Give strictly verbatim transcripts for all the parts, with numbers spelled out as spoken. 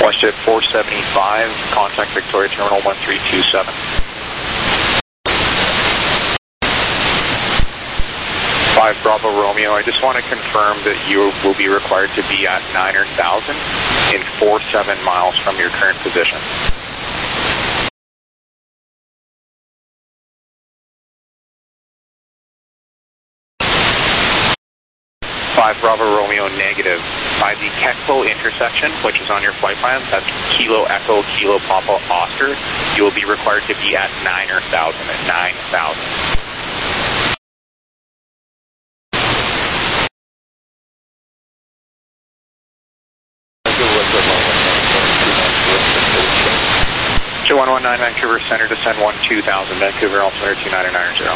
WestJet four seventy-five, contact Victoria Terminal one three two seven. five Bravo Romeo, I just want to confirm that you will be required to be at niner thousand in four seven miles from your current position. five Bravo Romeo negative. By the Keckville intersection, which is on your flight plan, that's Kilo Echo, Kilo Papa Oscar, you will be required to be at niner thousand, at nine thousand. J one one nine Vancouver Center, descend one two thousand, Vancouver altimeter two nine nine zero.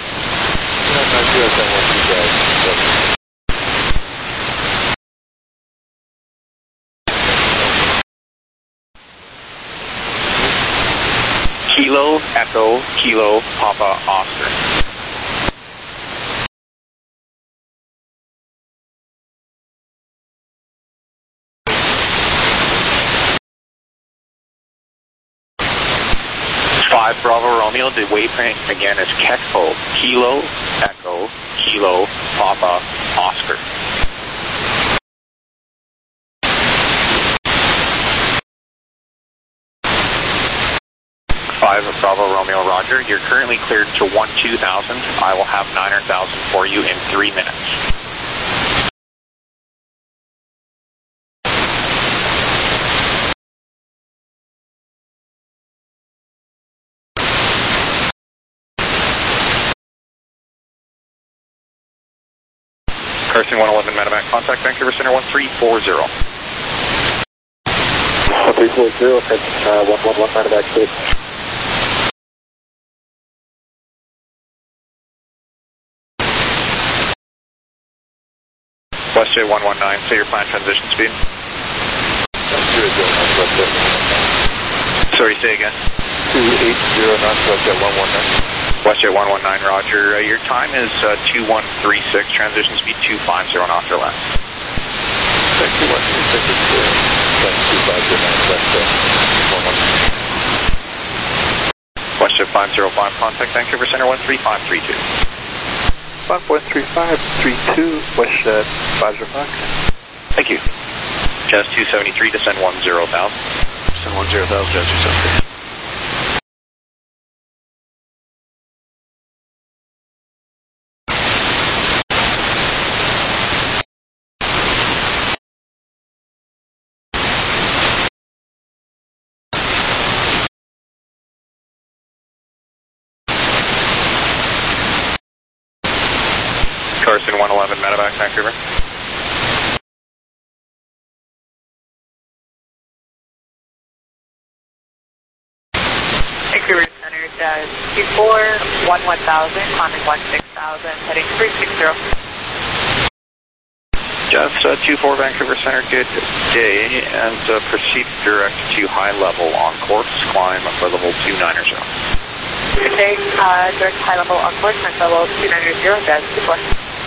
Kilo Echo, Kilo Papa Oscar. five Bravo Romeo, the waypoint again is Keckville, Kilo Echo, Kilo Papa Oscar. five Bravo Romeo, roger. You're currently cleared to one two thousand. I will have niner thousand for you in three minutes. Carson one eleven Medevac, contact Vancouver Center one three four zero. one three four zero, uh, one one one Medevac, please. WestJet one one nine, say your planned transition speed. Sorry, say again. two eight zero knots, WestJet one one nine. WestJet one one nine, roger. Uh, your time is uh, two one three six, transition speed two five zero knots or less. two one three six, two five zero knots, WestJet one one nine. WestJet five zero five, contact Vancouver Center one three five three two. five one three five three two, WestJet five zero five. Thank you. Jazz two seventy-three, descend one zero thousand. Descend one zero thousand, Jazz two seventy-three. Carson one eleven Medevac, Vancouver. Vancouver Center, Jazz two four one one thousand, climbing one six thousand, heading three six zero. Jazz uh, two four Vancouver Center, good day, and uh, proceed direct to high level on course, climb for level two nine zero. Good day, uh, direct high level on course, climb level two nine zero, Jazz two four.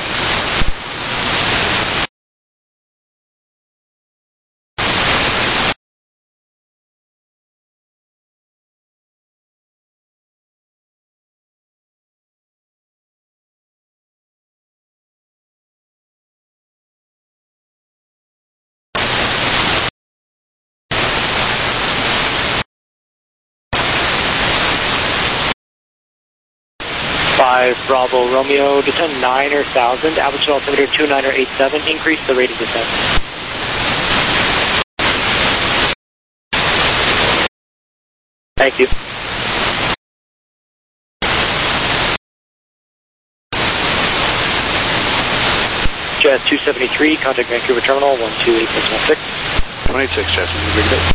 five Bravo Romeo, descend niner thousand, altitude altimeter two nine eight seven, increase the rate of descent. Thank you. Jazz two seventy-three, contact Vancouver Terminal one two eight six one six. one eight six, Jazz, good day.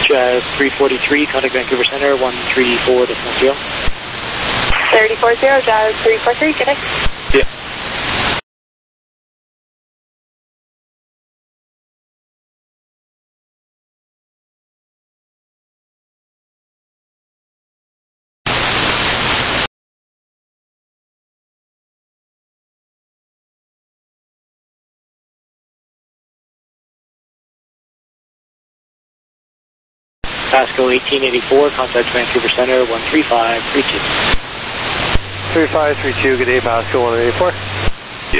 Jazz three forty-three, contact Vancouver Center, one three four decimal zero. thirty four zero, Jazz three forty-three, connect. Yeah. Pasco eighteen eighty-four, contact Vancouver Center, one three five three two. three five three two, good day, Pasco one eighty-four. Yeah.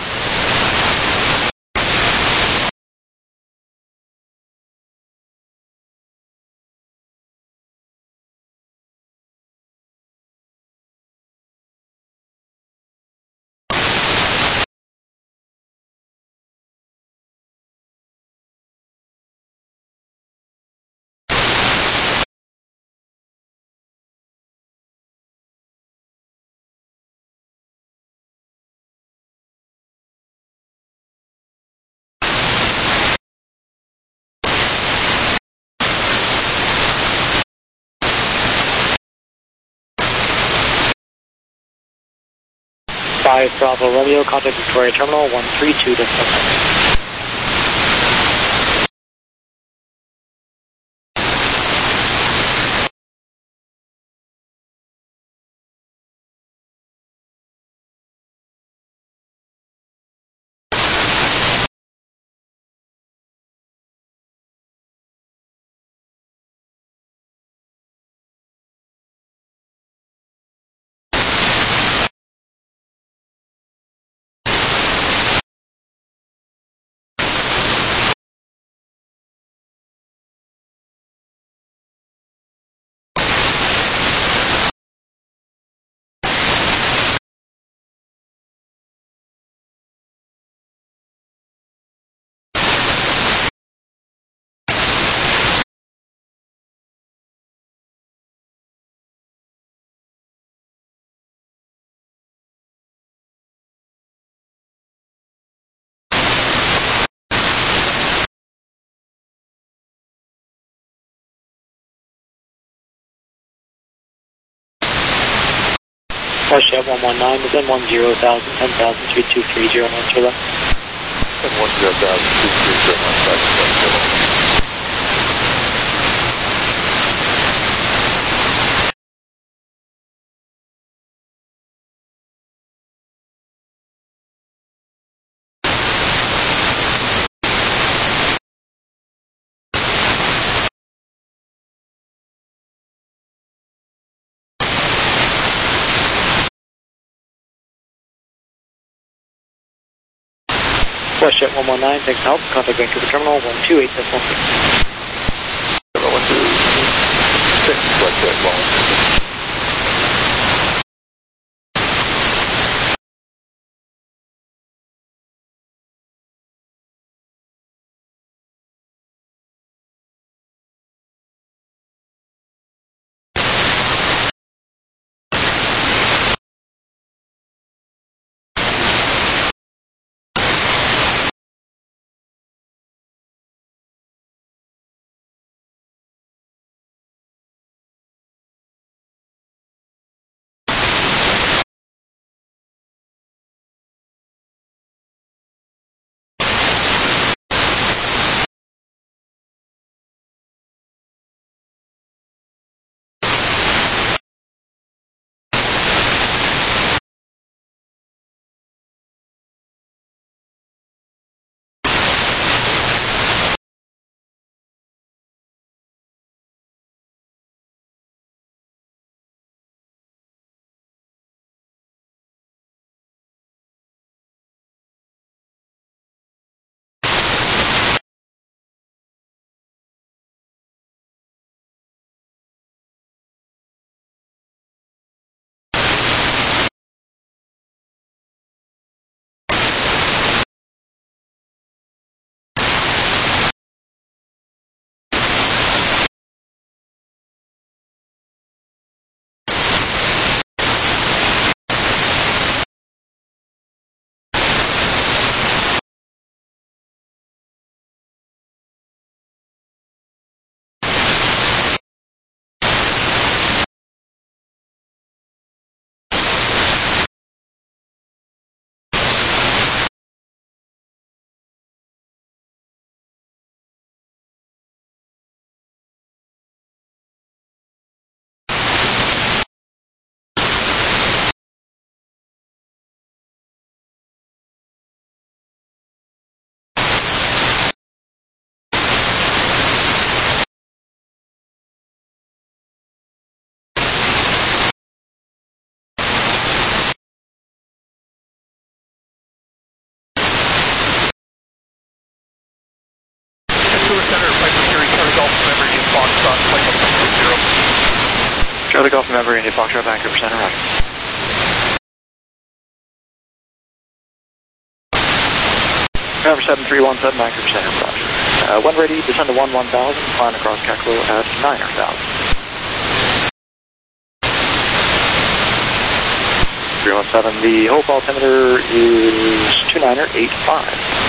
five Bravo Romeo, contact Victoria Terminal, one three two decimal nine. Westjet one one nine, within one zero thousand, ten thousand, three two three zero one zero. And one zero thousand, two three zero one five. Westjet one one nine, thanks for help, contact Vancouver Terminal, one two eight decimal six. one two six, Westjet one. Charlie Golf November, India Foxtrot, Vancouver Center, right. November seven three one seven, Vancouver Center, roger. Uh, when ready, descend to one one thousand, climb across Kaklo at niner thousand. three one seven, the hope altimeter is two niner eight five.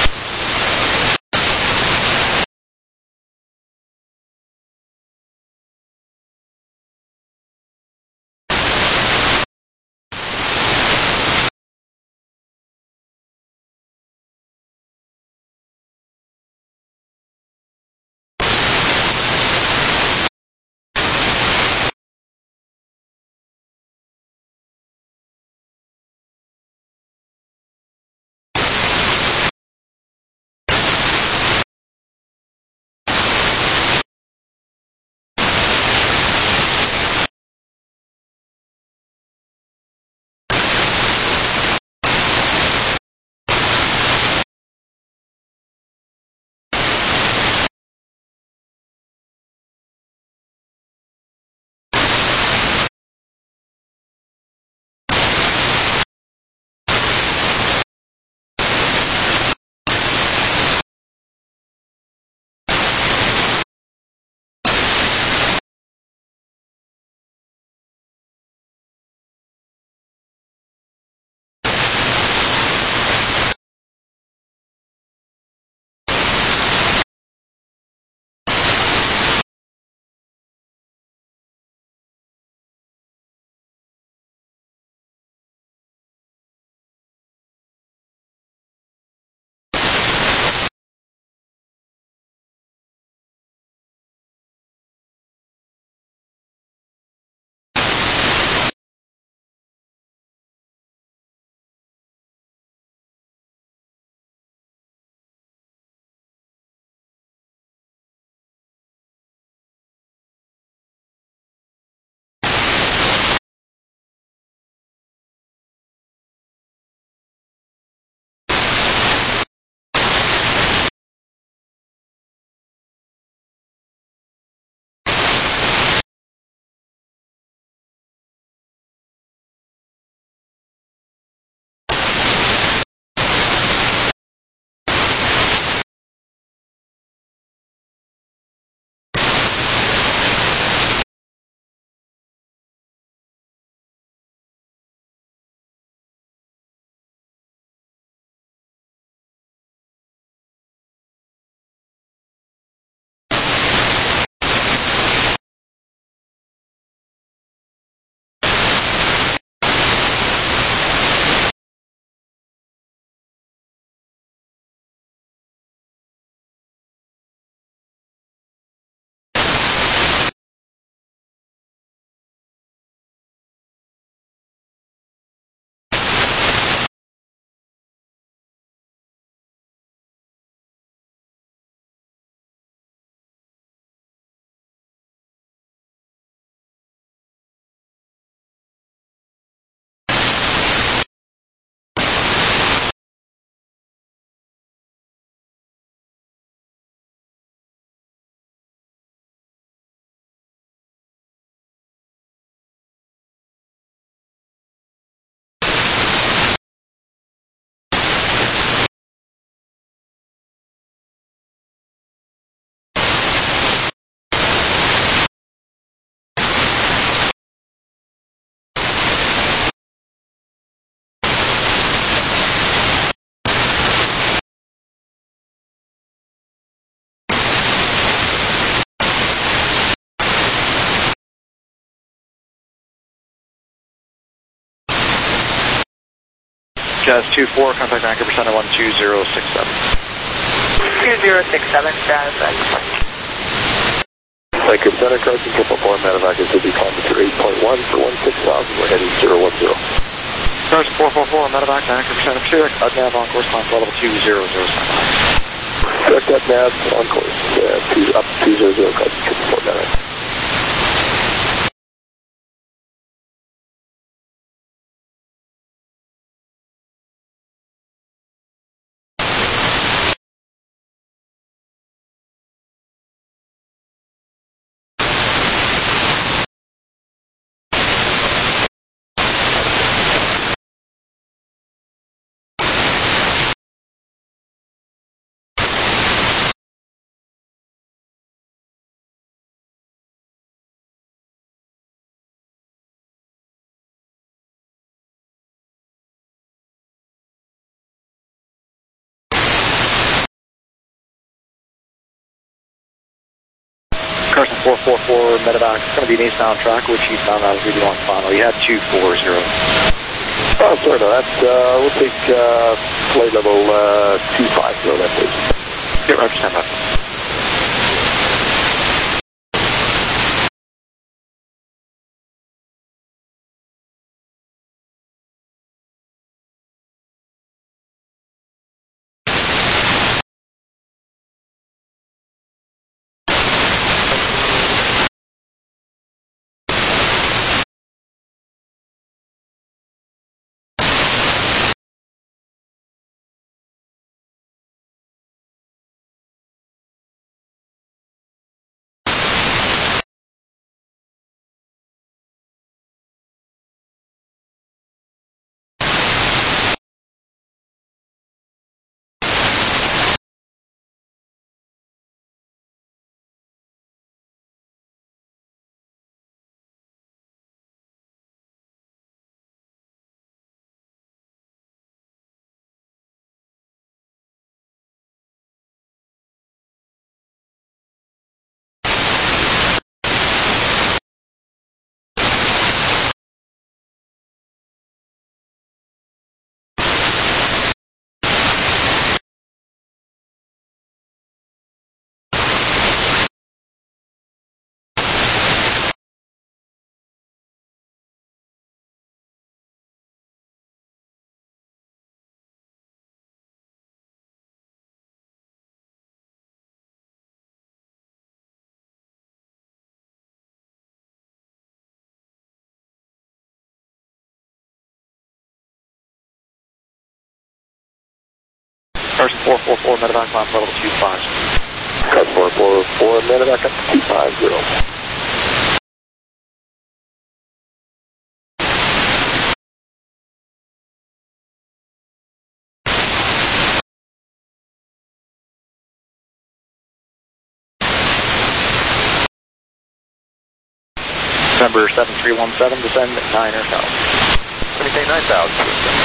Jazz two four, contact Vancouver Center one two zero six seven. two zero six seven, Jazz. Vancouver Center, Carson, triple four, medevac is to be kilometer eight point one for one six thousand, we're heading zero one zero. Carson four four four, medevac, Vancouver Center, clear, UDNAV on course, climb level two zero zero seven. Correct UDNAV on course, uh, two, up two zero zero, Carson, triple four, medevac. Carson four four four, medevac. It's going to be an eastbound track, which eastbound out of three one final. You had two four zero. Oh, sorry about that. Uh, we'll take uh, flight level uh, two five zero then, please. Get right, stand by. Carson four four four, medevac, line level two five. Carson four four four, medevac up to two five zero. December seven three one seven, descend niner thousand. Maintain nine thousand.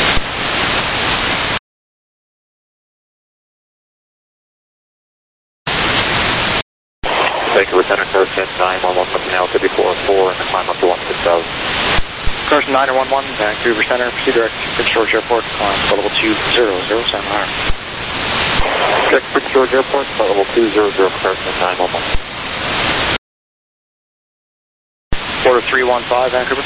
Thank you, Lieutenant Carson nine one one, looking now to be four four and the climb up to one six thousand. Carson nine one one, Vancouver Center, proceed direct to Prince George Airport, climb level two zero zero, stand by. Check Prince George Airport, level two zero zero, Carson nine one one. Order three one five, Vancouver.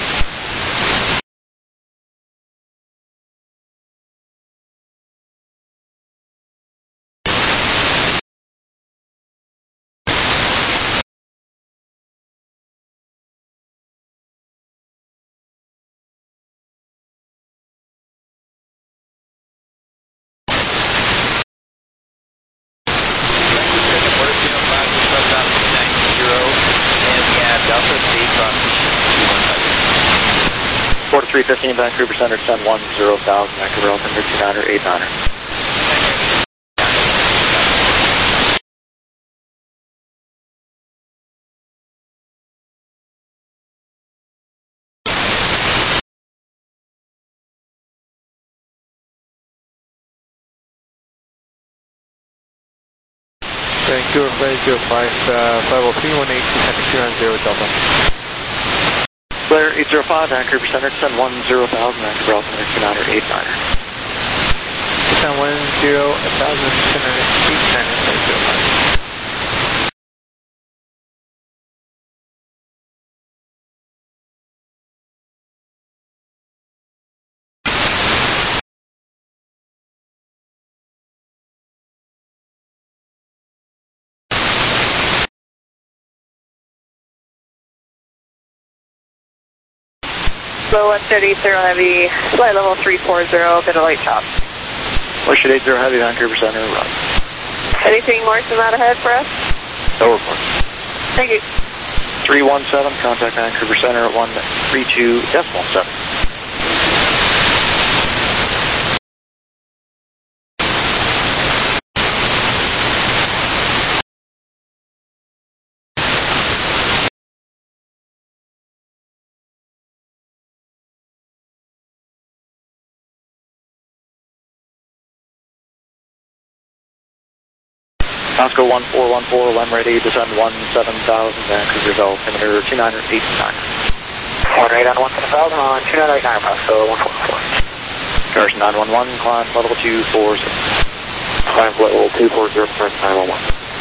Order three fifteen, Vancouver Center, descend one zero thousand, Vancouver Altimeter two niner eight niner. Vancouver flight zero five, uh, flight level three one eight, two nine zero Delta. Blair eight zero five, Vancouver Center, descend one zero thousand, Vancouver Altimeter two niner eight niner. Descend one zero thousand, two niner eight niner, flight zero five. So one thirty, zero heavy, flight level three four zero, bit of light chop. Wish it eight zero heavy, Vancouver Center, run. Anything more than that ahead for us? No report. Thank you. three one seven, contact Vancouver Center at one three two decimal seven. Oscar one four one four, when ready, descend one seven thousand, Vancouver altimeter two nine eight nine. one eight on one seven thousand on two nine eight nine, Oscar one four one four. Garrison nine one one, climb level two four zero. Climb level two four zero, press nine one one.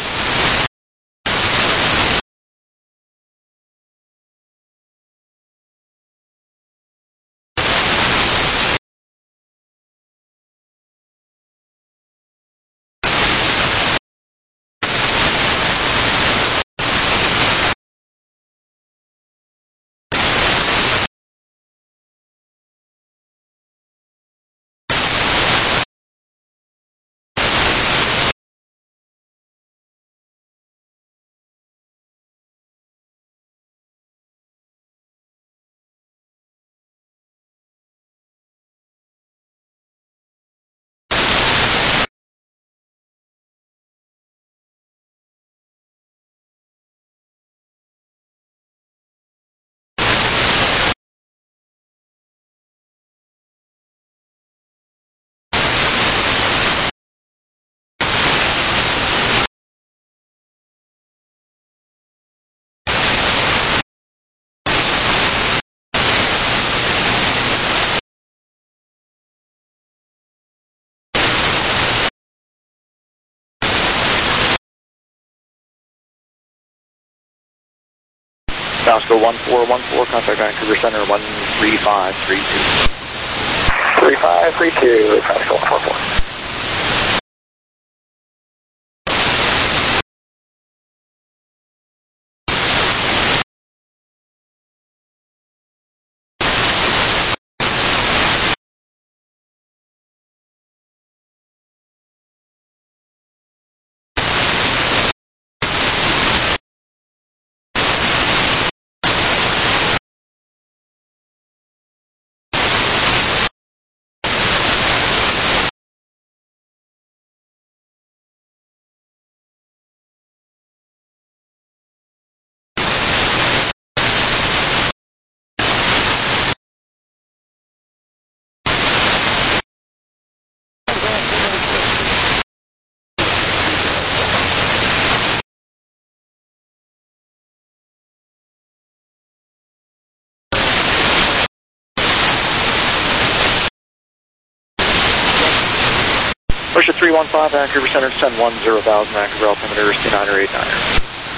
Oscar one four one four, contact Vancouver Center one three five three two. three five three two, Oscar one four four. Russia three one five, Vancouver Center, descend one zero thousand, Vancouver altimeter two nine eight nine.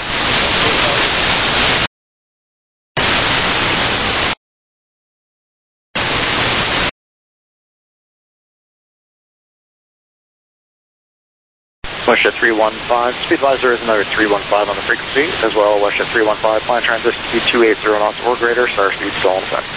Westjet three one five, speed visor is another three one five on the frequency, as well Westjet three one five, plan transition speed two eighty knots or greater, star speed still in effect.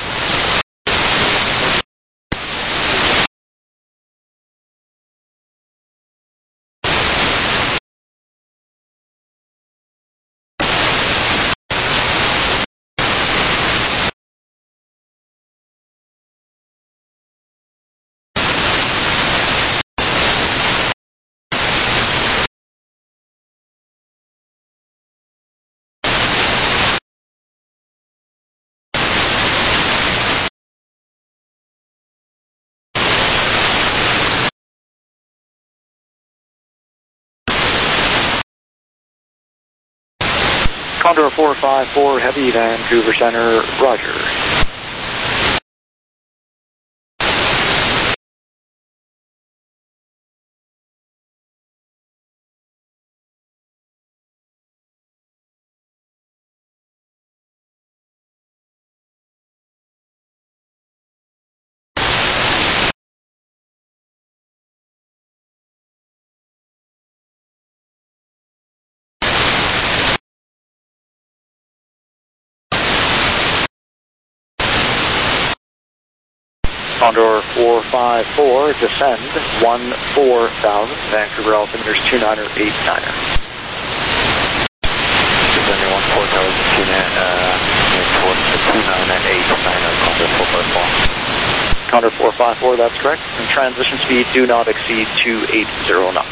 Condor four five four, heavy, Vancouver Center, roger. Condor four five four, descend one four thousand, Vancouver altimeter two nine eight nine. Descending one four thousand, two nine eight nine, Condor four five four. Condor four five four, that's correct. And transition speed do not exceed two eighty knots.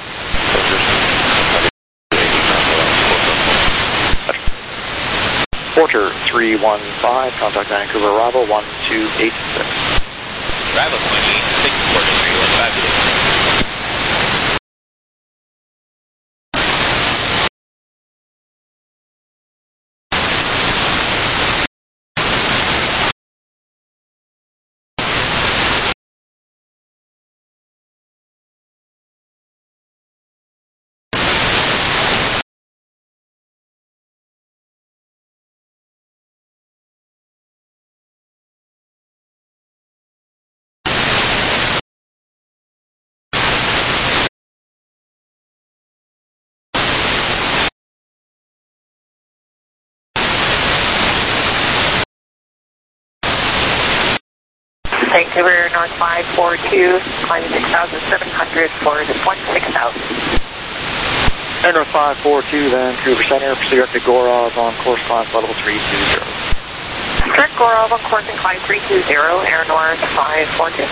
Porter three one five, contact Vancouver arrival one two eight six. Arrival point eight six, Porter three one five. Vancouver North five four two, climbing six thousand seven hundred for the one six thousand. Air North five four two, Vancouver Center, proceed up to Gorov on course climb level three two zero. Direct Gorov on course and climb three two zero, Air North five four two.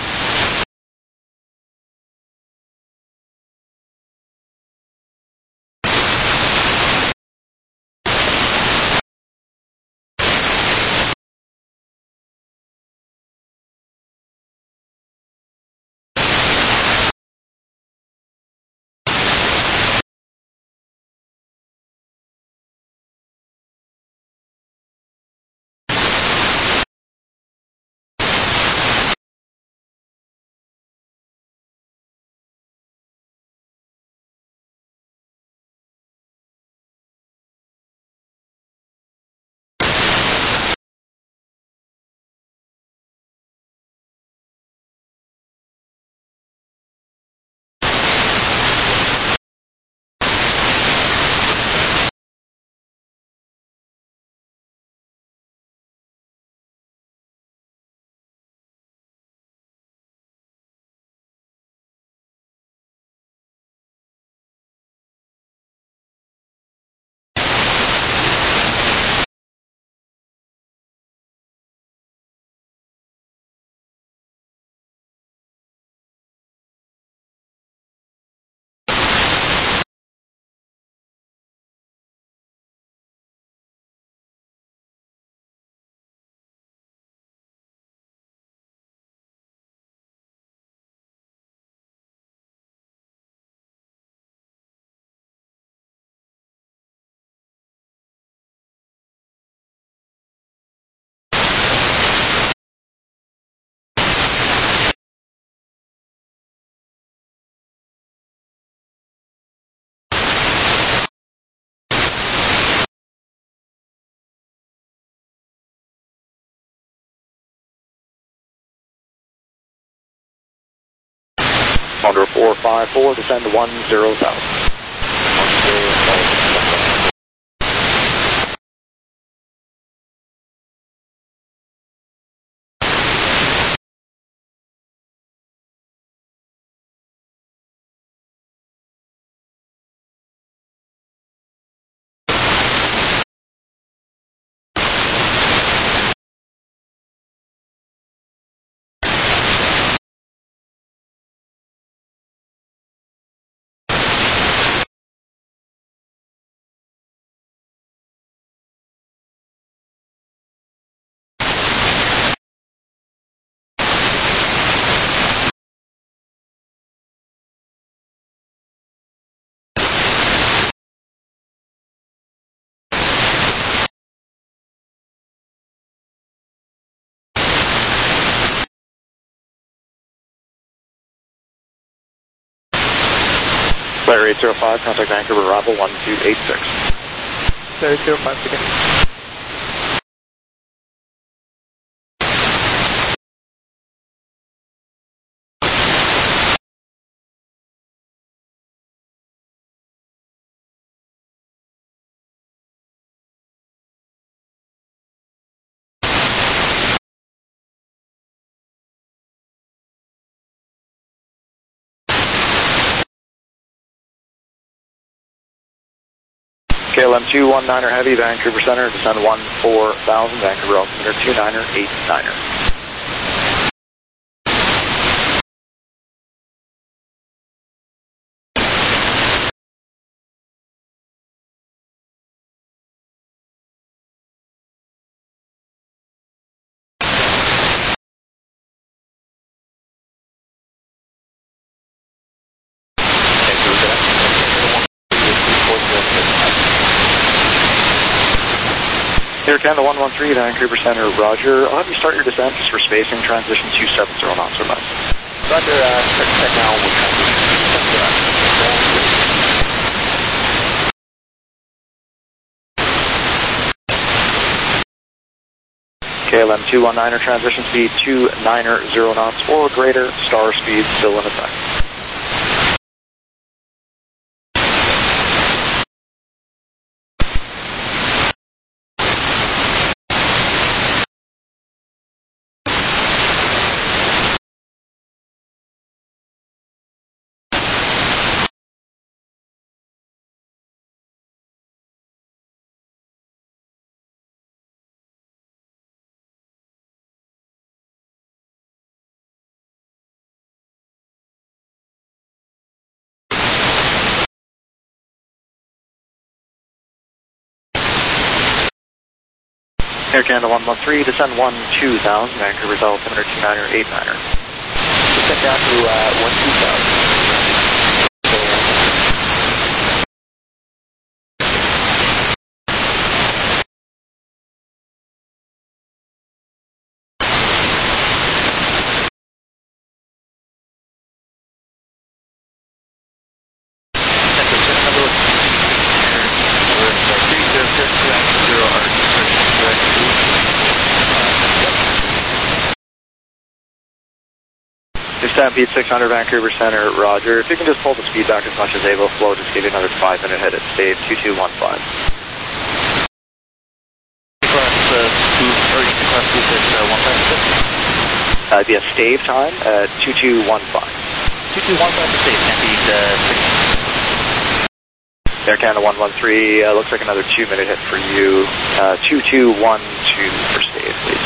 Condor four five four, descend to one zero thousand. Flare eight zero five, contact Vancouver, arrival one two eight six. Flare eight zero five, begin. K L M two one niner Heavy, Vancouver Center, descend one four thousand, Vancouver altimeter two niner eight niner. Air Canada one one three, Vancouver Center, roger. I'll have you start your descent just for spacing, transition two seven zero knots or less. Roger, uh, check now, we'll K L M two one niner, transition speed two niner zero knots or greater, star speed still in effect. Air Canada one one three, descend one two thousand, Vancouver's altimeter two niner eight niner. Descend down to uh, one two thousand. Stampede six hundred, Vancouver Center, roger. If you can just pull the speed back as much as able, flow, just give you another five minute hit at stage two two one five. Uh, yeah, stave time at two two one five. two two one five to stave, Stampede six. Air Canada one one three, uh, looks like another two minute hit for you. Uh, two two one two for stave, please.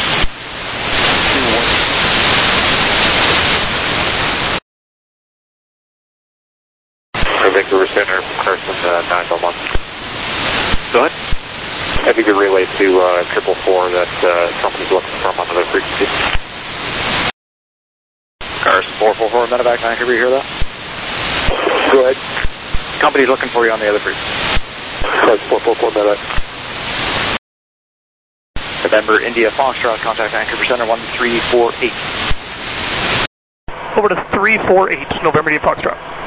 Vancouver Center, Carson uh, nine one one. Go ahead. If you could relay to uh, triple four that uh, company's looking from another frequency. Carson four four four, medevac, Vancouver, you hear that? Go ahead. Company's looking for you on the other frequency. Carson four four four, medevac. November, India, Foxtrot, contact Vancouver Center one three four eight. Over to three four eight, November, India, Foxtrot.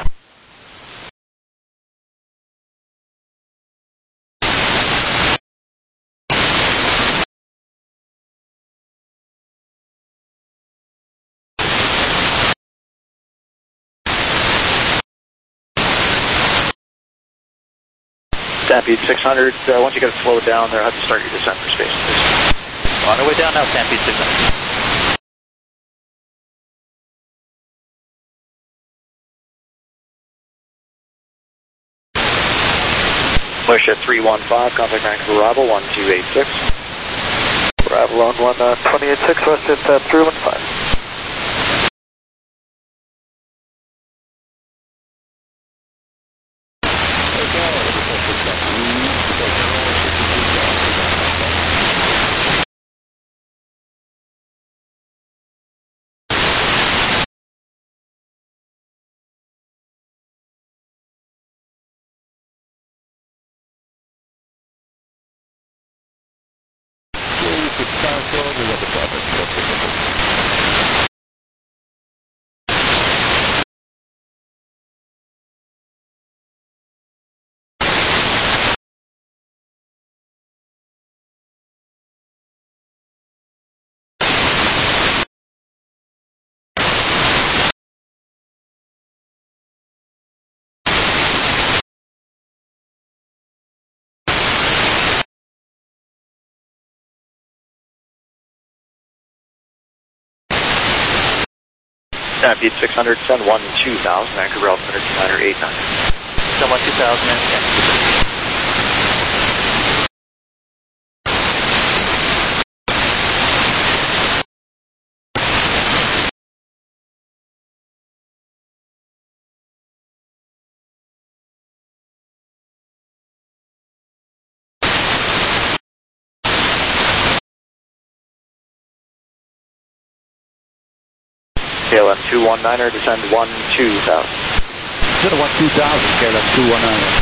Stampede six hundred, uh, once you get it slowed down there, I have to start your descent for space, please. On our way down now, Stampede six hundred. Push at three one five, contact Vancouver arrival one two eight six. Arrival on one twenty eight six, west at uh, three one five. Stampede six hundred, send one two thousand, Vancouver altimeter two niner eight nine. Send one two thousand and yeah. K L M two one niner, descend one two thousand. Descend one two thousand, K L M two one niner.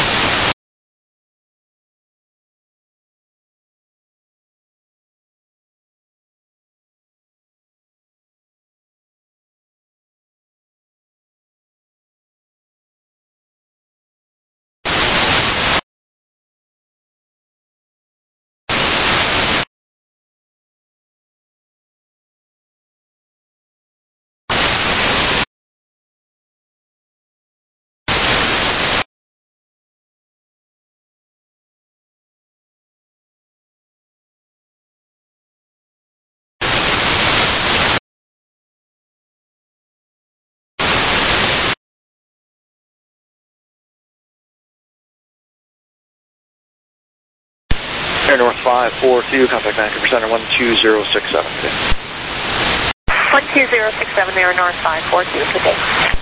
Air North five four two, contact Vancouver Center one two zero six seven. one two zero six seven, Air North five four two, good day.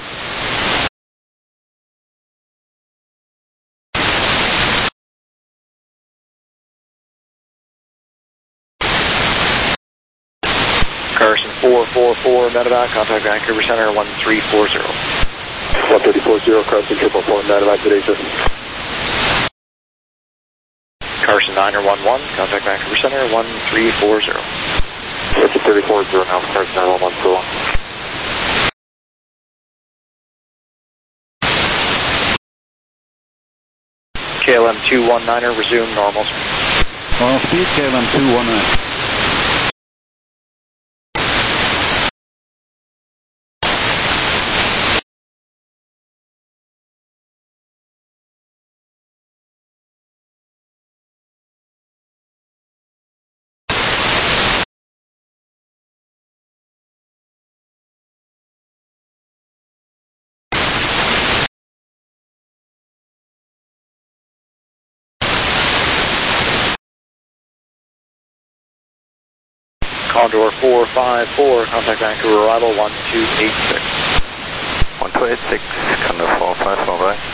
four four medevac, contact Vancouver Center one three four zero. one three four zero, Carson triple four medevac today, sir. Carson Niner one one, contact Vancouver Center one three four zero. That's a thirty-four zero now, Carson Niner one one, so on. K L M two one niner, resume normal. Normal speed, K L M two one nine. Condor four five four, contact Vancouver arrival one two eight six. one two eight six, Condor four five four, right?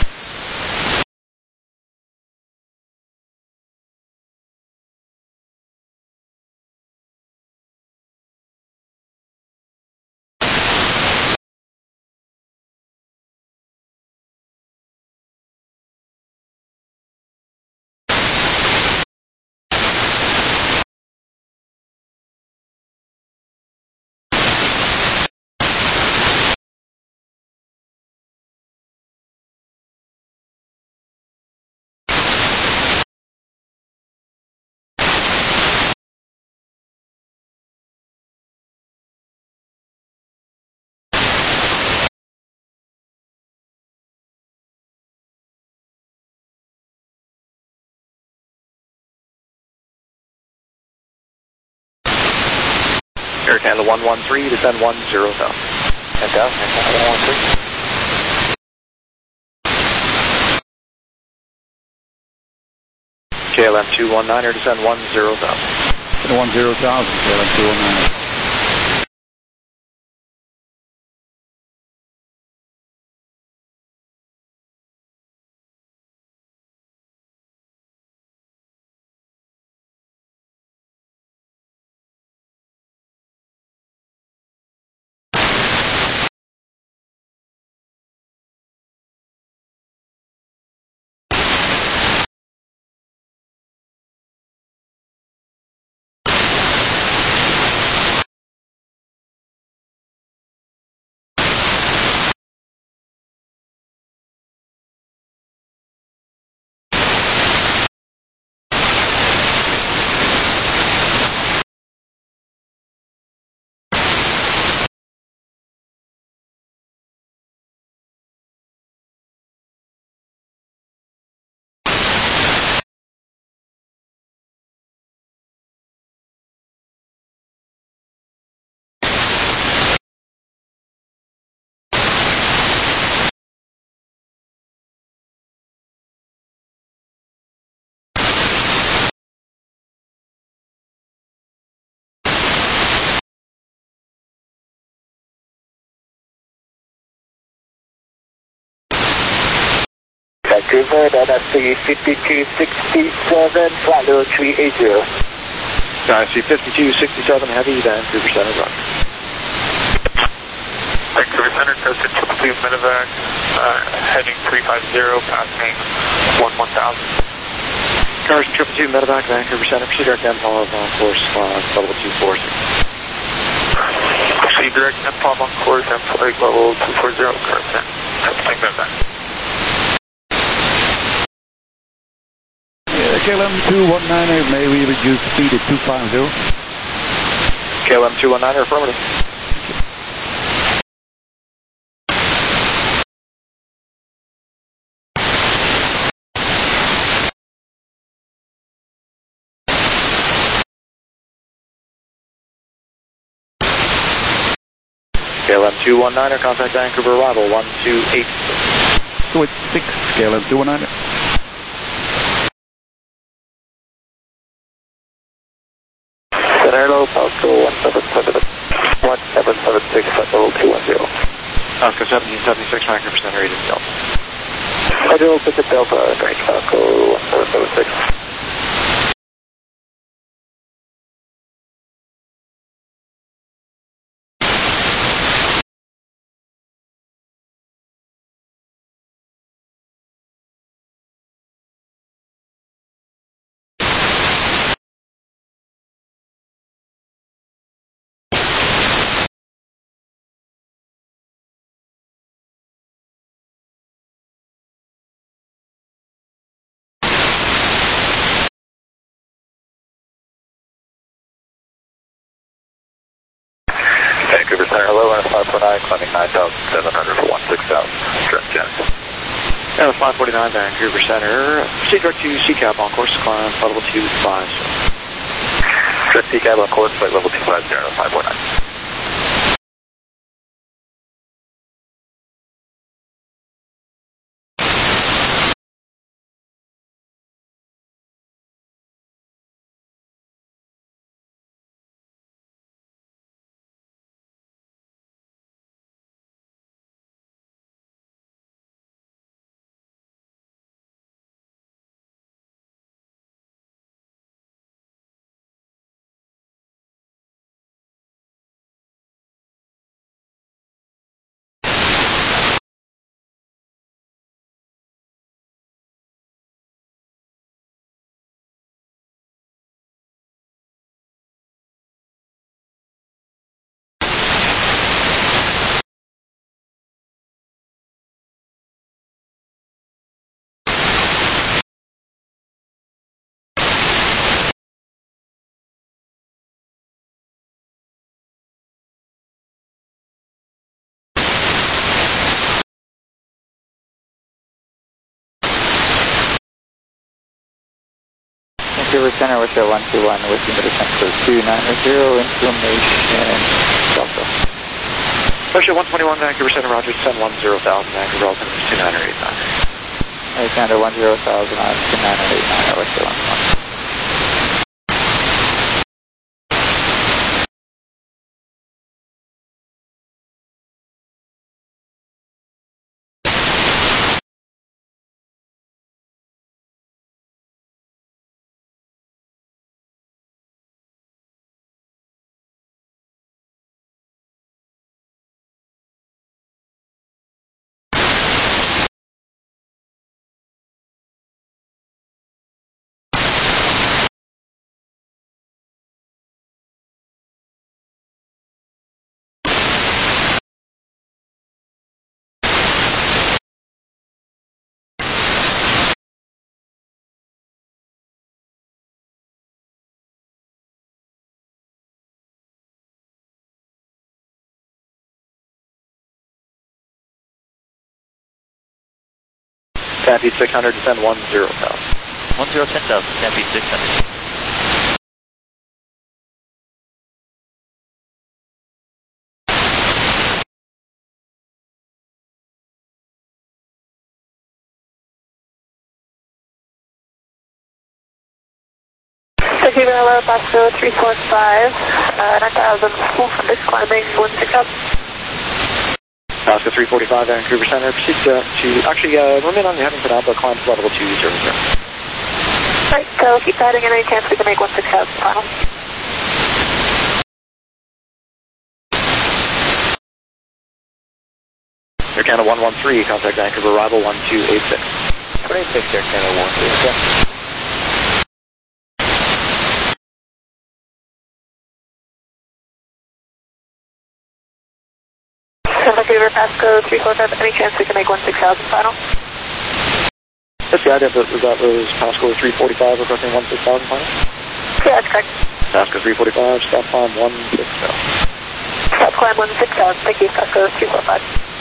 Air Canada one one three, descend one zero south. And down, Air Canada one one three. K L M two one niner, descend one zero south. one zero thousand, K L M two one nine. Vancouver, Data C fifty-two sixty-seven, flight level three eight zero. Data C fifty-two sixty-seven, heavy, Vancouver Center, run. Vancouver Center, Coast triple two medevac, uh, heading three five zero, passing one one thousand. Carson triple two medevac, Vancouver Center, proceed direct M P O V on course, uh, level two four zero. Proceed direct M P O V on course, and flight level two four zero, Carson, triple two medevac. K L M two one niner, may we reduce speed to two five zero? K L M two one niner, affirmative. K L M two one niner, contact Vancouver arrival one two eight six. So it's six, K L M two one niner. Hello, Falco one seven seven, one seven seven six, level two one zero. Falco seventeen seventy-six, Vancouver Center, eight Delta. Federal Ticket Delta, range Falco one seven seven six. July, climbing nine thousand seven hundred for one six thousand. Trent Genesis. And with five forty-nine Vancouver Center, proceed direct to C CAB on course, climb flight level two five zero. Trent C CAB on course, flight level two five zero, five four nine. Vancouver Center with the one two one, with you to descent for two nine zero, information Delta. Pressure one twenty-one Vancouver Center, Roger, descend one zero thousand, Vancouver altimeter is two nine eight nine. Alexander one zero thousand on two nine eight nine, with the one one. Stampede six hundred, descend one zero thousand. one zero ten thousand, Stampede six hundred. Vancouver, hello, Pasco three four five, uh, nine thousand four hundred, climbing one six thousand. Pasco three forty-five Vancouver Center, proceed to, to actually uh, remain on the Huntington Alpha, climb flight level two zero zero. Right, so keep heading, and any chance we can make one six thousand final. Air Canada one one three, contact Vancouver, arrival one two eight six. twenty-six Air Canada one two eight six. Vancouver, Pasco three four five, any chance we can make one six thousand final? That's the idea, but was that was Pasco three forty-five requesting one six thousand final? Yeah, that's correct. Pasco three forty-five, stop climb one six thousand. Stop climb one six thousand, thank you, Pasco three four five.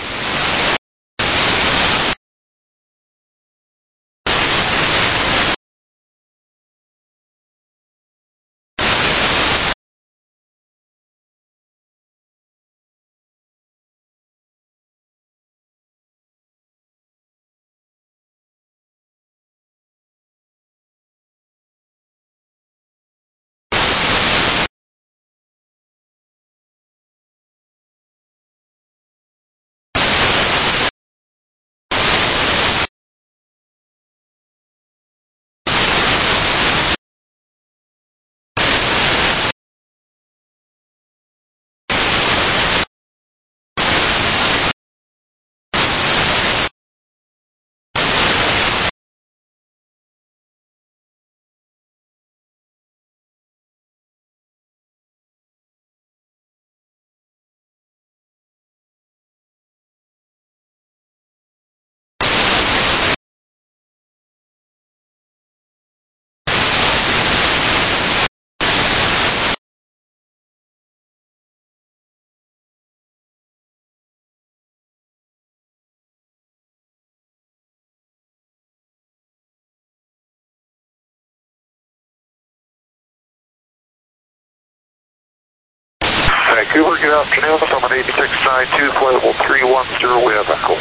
Vancouver, good afternoon. Summit eighty-six ninety-two, flight level three one zero, we have echo.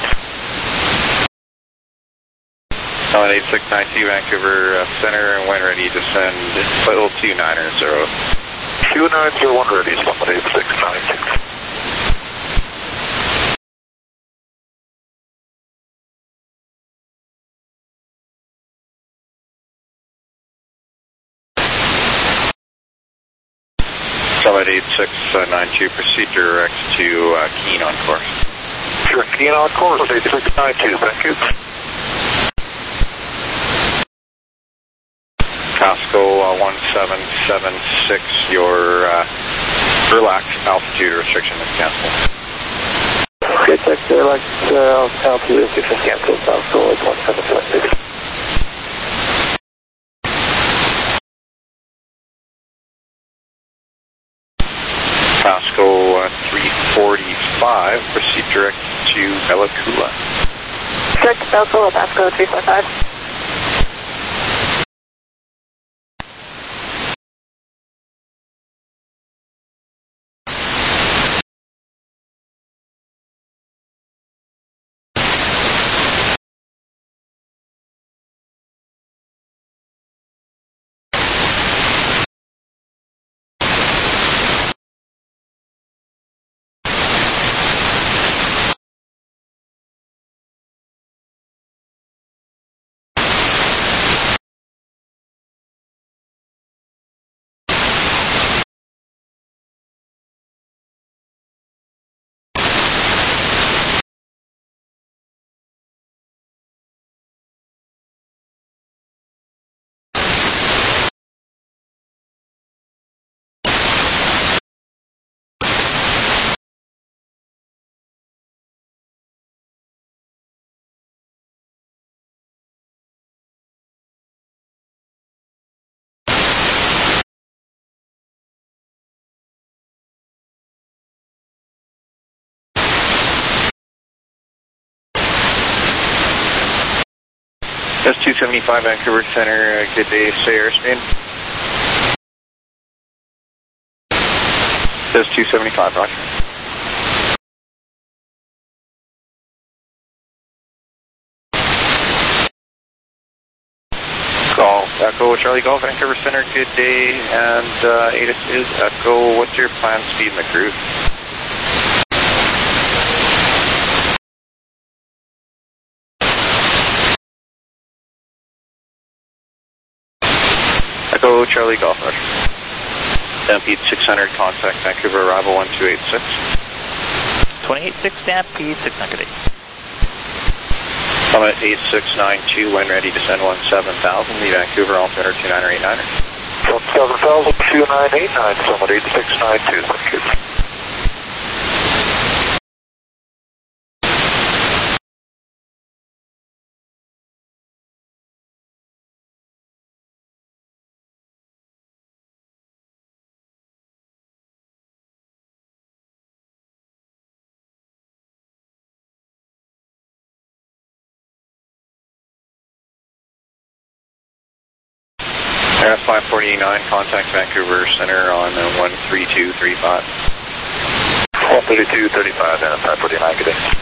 Summit eighty-six ninety-two, Vancouver uh, Center, and when ready, descend flight level two nine zero. two nine zero one ready, Summit eighty-six ninety-two. Summit eighty-six ninety-two, proceed direct to uh, Keene on course. Sure, Keene on course, eighty-six ninety-two, thank you. Pasco uh, one seven seven six, your uh, relaxed altitude restriction is canceled. Okay, check the relaxed uh, altitude restriction canceled, Pasco one seven seven six. Pasco uh, three forty-five, proceed direct to Belacula. Direct to Belacula, Pasco three forty-five. S two seventy-five, Vancouver Center, uh, good day, stay airspeed. S two seventy-five, roger. Golf, Echo, Charlie Golf, Vancouver Center, good day, and uh, A T I S is Echo, what's your planned speed in the cruise? Echo, Charlie Golf, roger. Stampede six hundred, contact Vancouver, arrival one two eight six. twenty-eight six, Stampede six hundred. Summit eight six nine two, when ready, descend one seven thousand, the Vancouver altimeter two nine eight nine. one seven thousand, two nine eight nine, Summit eighty-six ninety-two, thank you. Air five forty-nine, contact Vancouver Center on uh, one three two three five. one thirty-two thirty-five, Air five forty-nine, good day.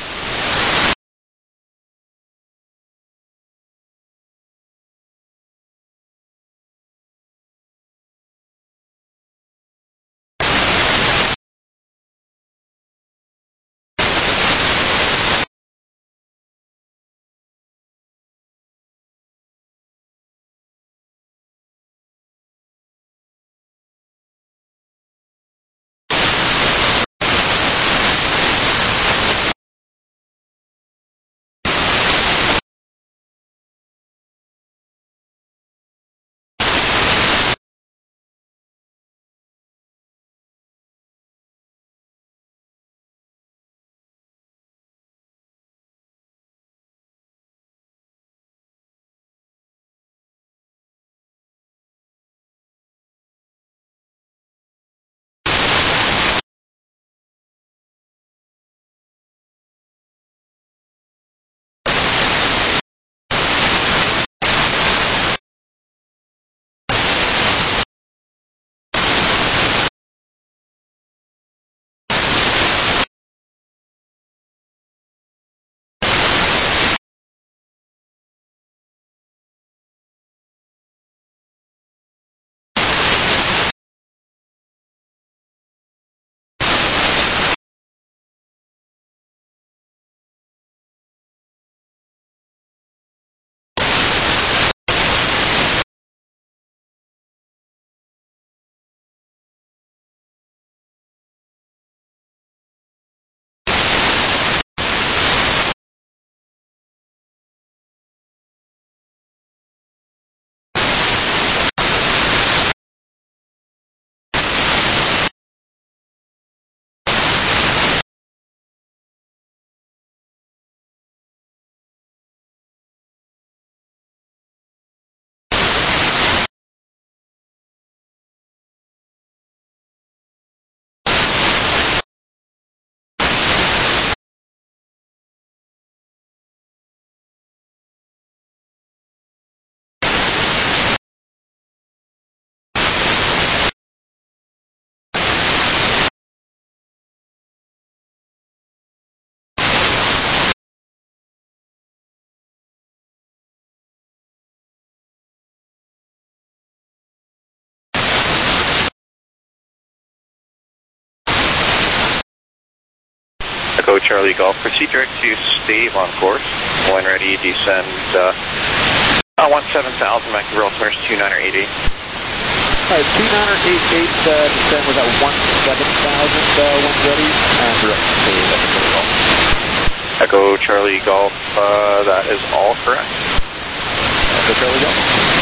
Echo Charlie Golf, proceed direct to Stave on course. When ready, descend uh, uh, one seven thousand, Vancouver altimeter is two nine eight eight. Alright, two nine eight eight, uh, descend with that one seven thousand, uh, when ready, and direct to Stave, Echo Charlie Golf. Echo Charlie Golf, uh, that is all correct. Echo Charlie Golf.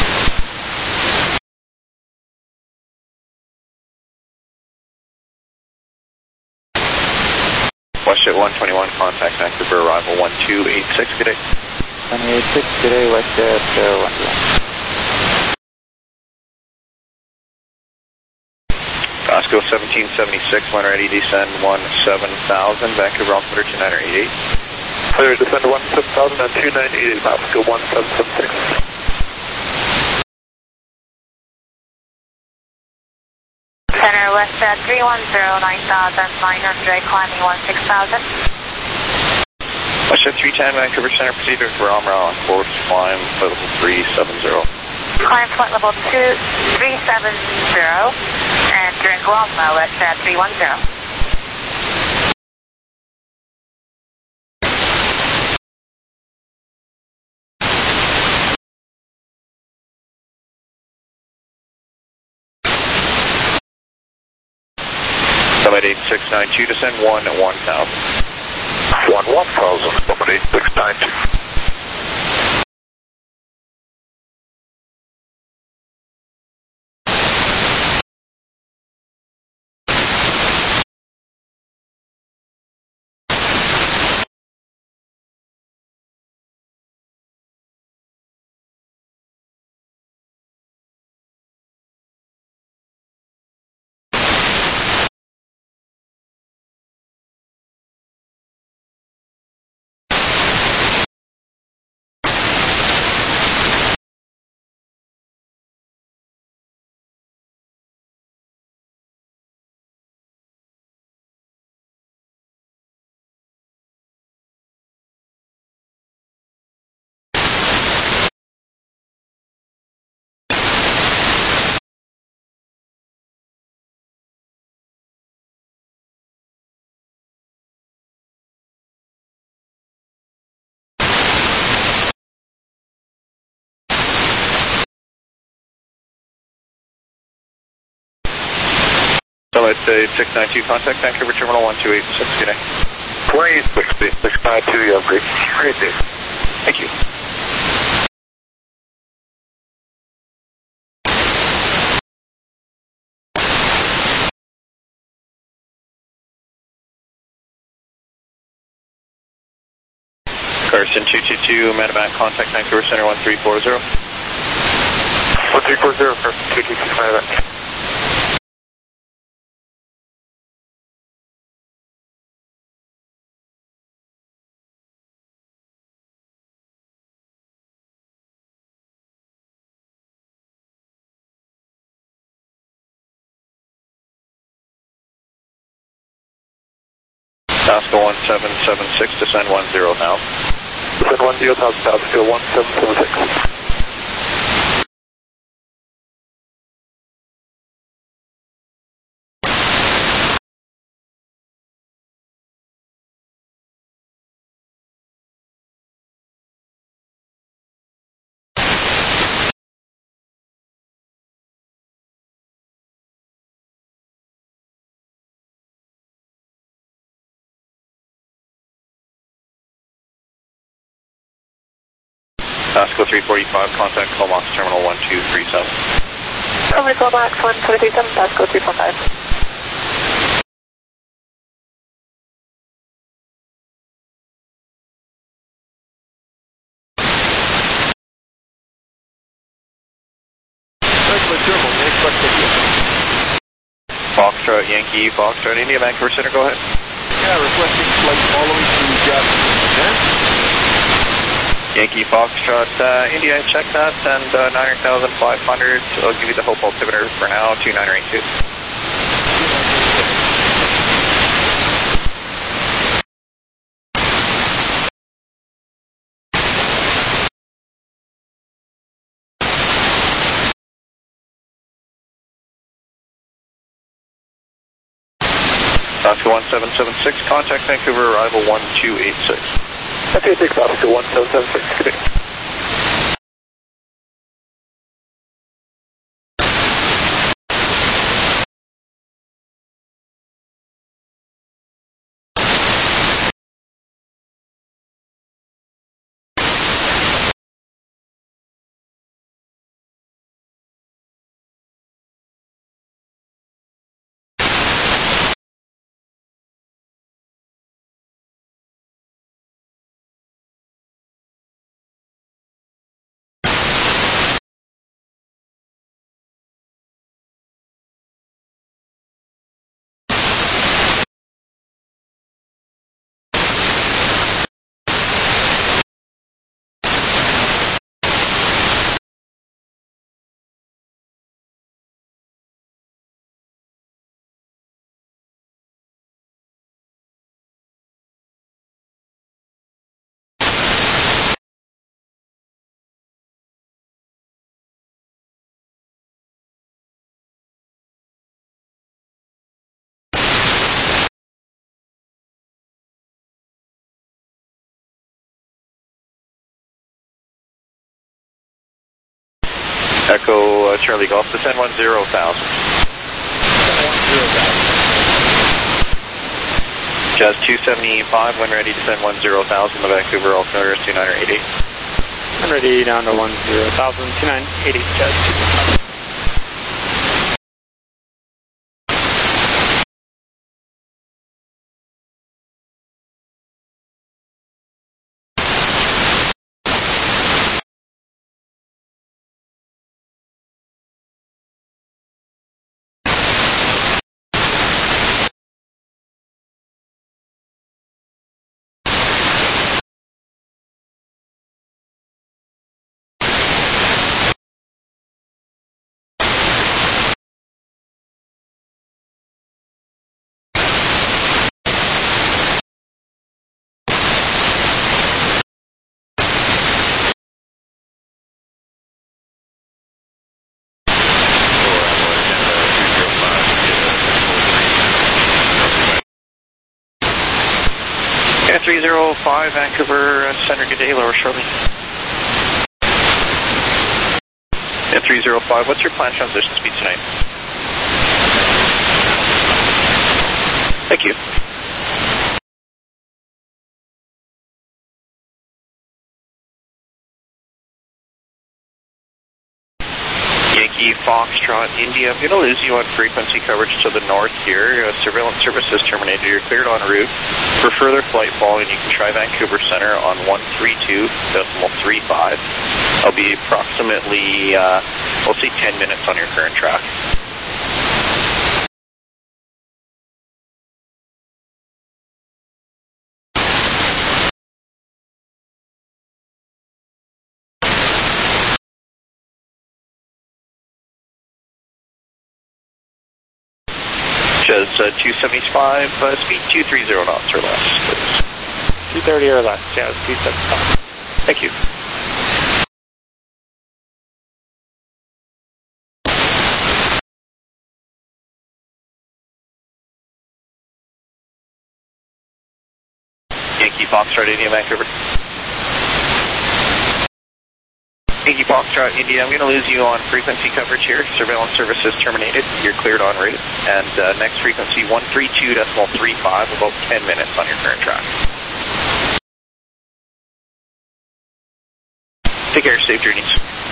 WestJet one twenty-one, contact Vancouver, arrival one two eight six, good day. one two eight six, good day, WestJet uh, one two one. Glasgow seventeen seventy-six, when ready, descend one seven thousand, Vancouver altimeter two nine eight eight. Clear, descend one seven thousand and two nine eight eight, Glasgow one seven seven six. Center WestJet three one zero, nine thousand nine hundred, climbing one six thousand. WestJet three ten, Vancouver Center, proceed direct to Ramra on course, climb level three seven zero. Climb flight level two three seven zero, and direct Ramra, WestJet three one zero. Summit eight six nine two, descend one one thousand. one one thousand, Summit eight six nine two. Summit eight six nine two, contact Vancouver Terminal one two eight six, good day. twenty six six nine two, you have great, great day. Thank you. Carson two two two, Medevac, contact Vancouver Center one three four zero. one three four zero, Carson two two two, Medevac. Glasgow one seven seven six, descend one zero now. Descend one zero thousand, Glasgow one seven seven six. Glasgow three forty-five, contact Comox Terminal one two three seven. Over Comox one two three seven, Glasgow three four five. Foxtrot, Yankee, Foxtrot, India, Vancouver Center, go ahead. Yeah, requesting flight following to Japan. Yankee, Foxtrot, uh, India, check that, and uh, nine thousand five hundred, I'll give you the Hope altimeter for now, two nine eight two. Oscar one seven seven six, contact Vancouver, arrival one two eight six. Okay, six, Oscar one seven seven six, good day. Echo uh, Charlie Golf, descend one zero thousand. Jazz two seventy-five, when ready, descend one zero thousand, the Vancouver altimeter is two nine eight eight. I'm ready down to one zero thousand, two nine eight eight, Jazz two seventy-five. three zero five, Vancouver uh, Center, good day, lower shortly. Yeah, three zero five, what's your planned transition speed tonight? Thank you. Yankee Foxtrot, India, I'm going to lose you on frequency coverage to the north here. Uh, surveillance services terminated. You're cleared en route. For further flight following, you can try Vancouver Center on one three two decimal three five. I'll be approximately, uh, we'll say ten minutes on your current track. Jazz uh, two seventy-five, uh, speed two thirty knots or less, please. two thirty or less, Jazz two seventy-five. Thank you. Yankee Foxtrot, India, Vancouver. Yankee Foxtrot, India, I'm going to lose you on frequency coverage here. Surveillance services terminated. You're cleared en route. And uh, next frequency one three two decimal three five, about ten minutes on your current track. Take care, safe journeys.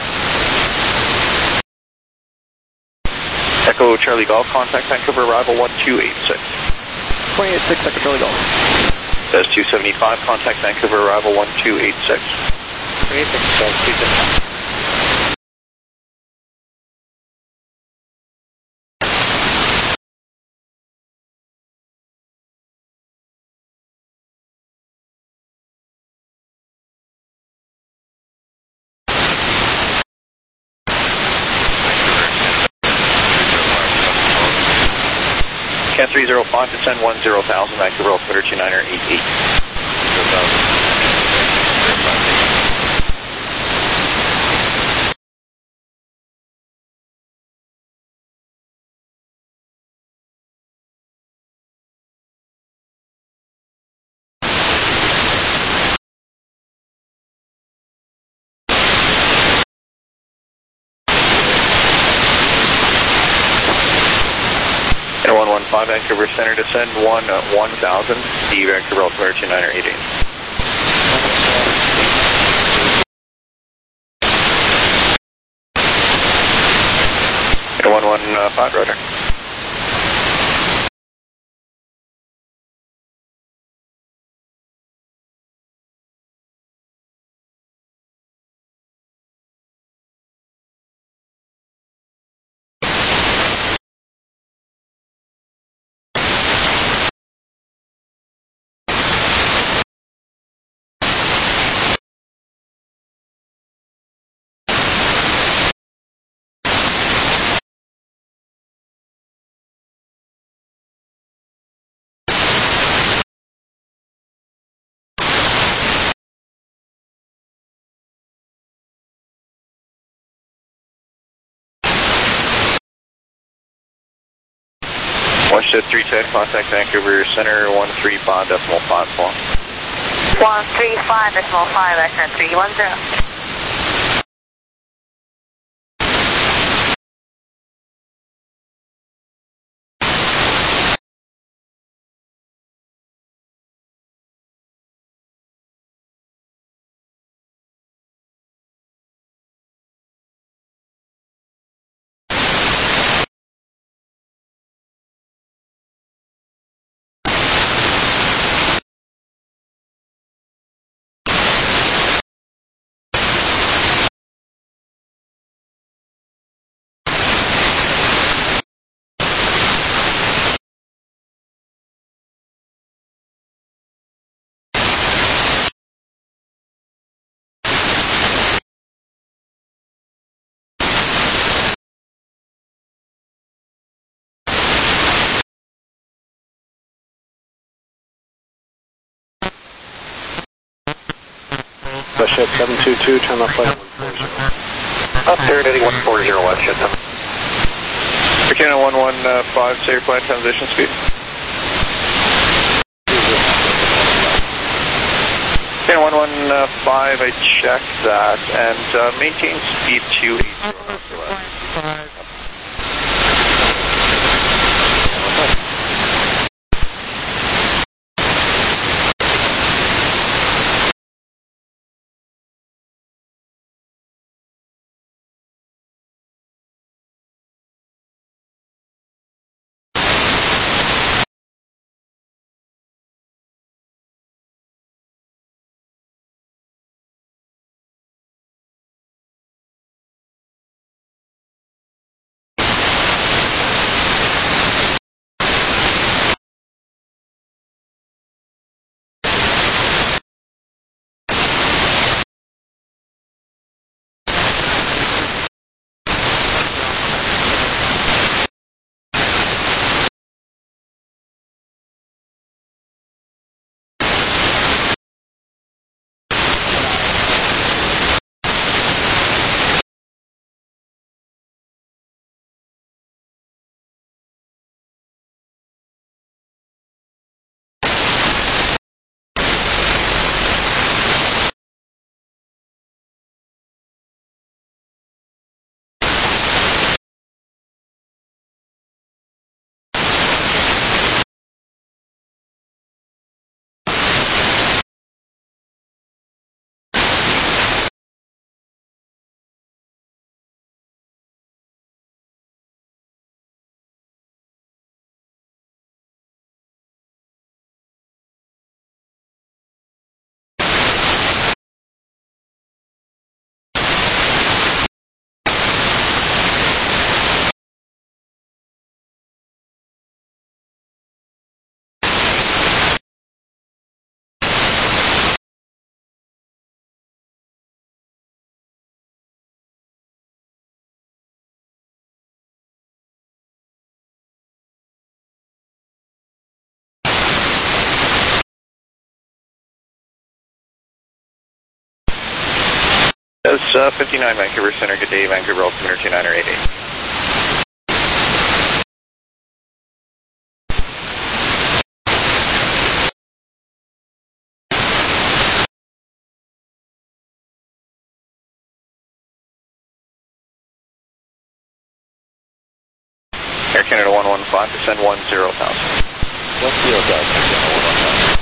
Echo Charlie Golf, contact Vancouver, arrival one two eight six. twenty-eight six, Echo Charlie Golf. Jazz two seventy-five, contact Vancouver, arrival one two eight six. twenty-eight six, Jazz two seventy-five. Cat three zero five, descend one zero thousand, Vancouver altimeter two nine eight eight. five Vancouver Center, descend one one thousand, D Vancouver altimeter two nine eight eight. one one five, roger. Watchshed three ten, contact Vancouver Center, one three five decimal five four. one three five decimal five, accent three one zero. Watchshed seven two two, turn left flight one four zero. Up there, heading one four zero, Watchshed seven. Buchanan one one five, say your flight transition speed. Buchanan one one five, I checked that, and uh, maintain speed two eight. That's uh, fifty-nine Vancouver Center, good day, Vancouver altimeter two nine eight eight. Air Canada one one five, descend one zero thousand. one zero thousand, Air Canada one one five.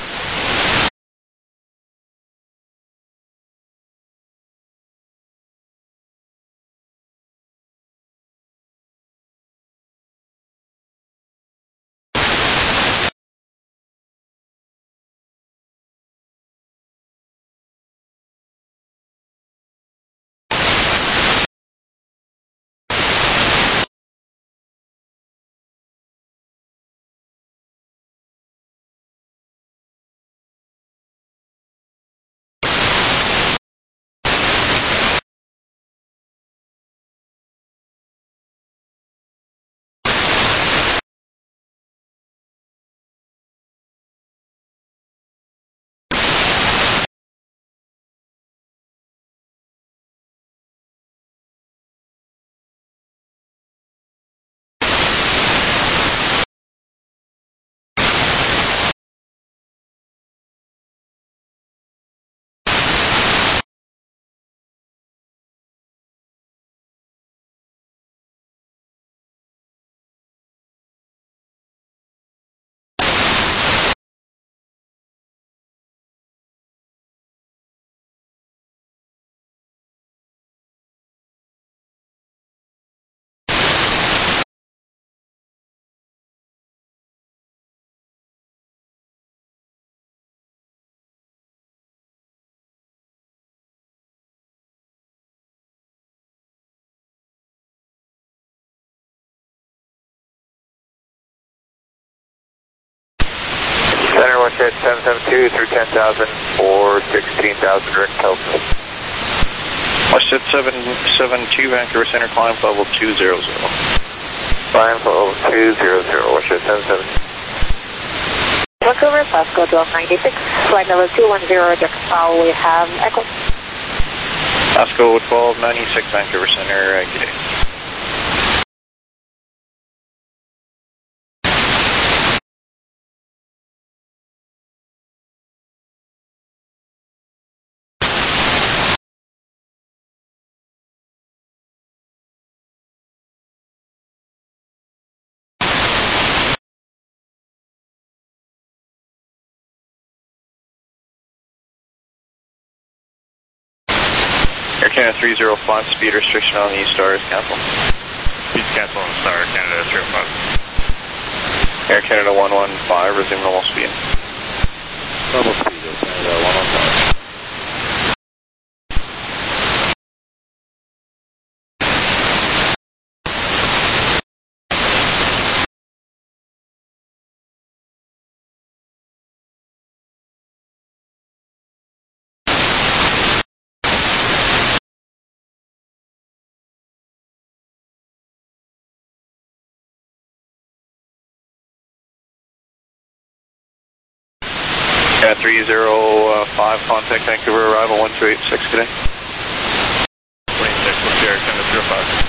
Center one six seven seven two through ten thousand for sixteen thousand Rick Kelson. Westjet seven seven two, Vancouver Center, climb level two zero zero. Climb level two zero zero, Westjet seven seven. Vancouver, Pasco twelve ninety-six, flight level two one zero, Jackson, we have Echo. Pasco twelve ninety-six, Vancouver Center, uh, good day. Air Canada three zero five, speed restriction on the Star is cancelled. Speed cancel on Star, Canada three zero five. Air Canada one one five, resume normal speed. Normal speed, Air Canada one one five. Cat three zero five, contact Vancouver, arrival one two eight six today. twenty-six, what's the Air Canada three zero five?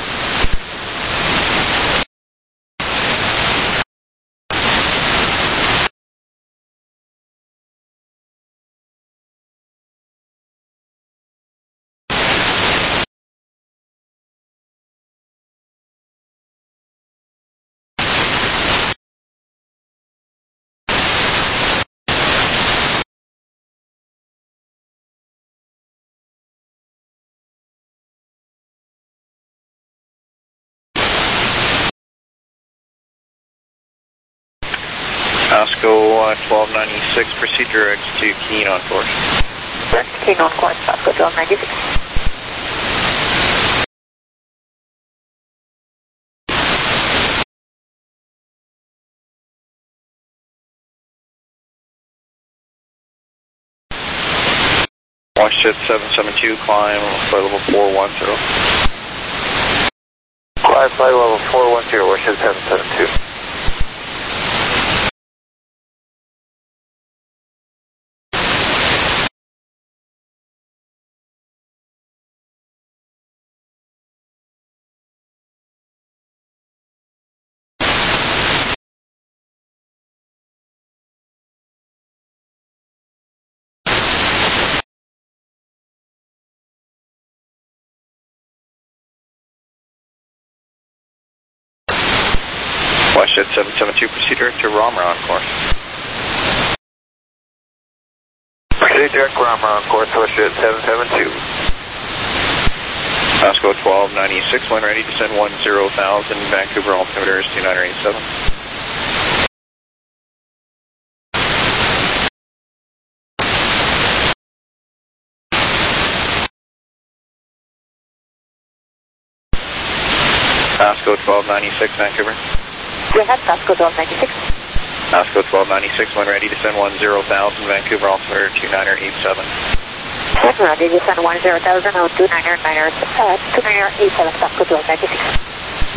Pasco uh, twelve ninety-six, procedure X to Keen on course. Keen on course, Pasco twelve ninety-six. Westjet seven seven two, climb flight level four one zero. Climb flight level four one zero, Westjet seven seven two. WestJet seven seven two, proceed direct to Ramra on course. Proceed direct Ramra on course, WestJet seven seven two. Pasco twelve ninety-six, when ready, descend one zero thousand, Vancouver altimeter is two nine eight seven. Pasco twelve ninety-six, Vancouver. Go ahead, Pasco twelve ninety-six. Pasco twelve ninety-six, when ready, descend one zero thousand, Vancouver altimeter two nine eight seven. When ready, descend one zero thousand, oh two nine eight seven, Pasco twelve ninety-six.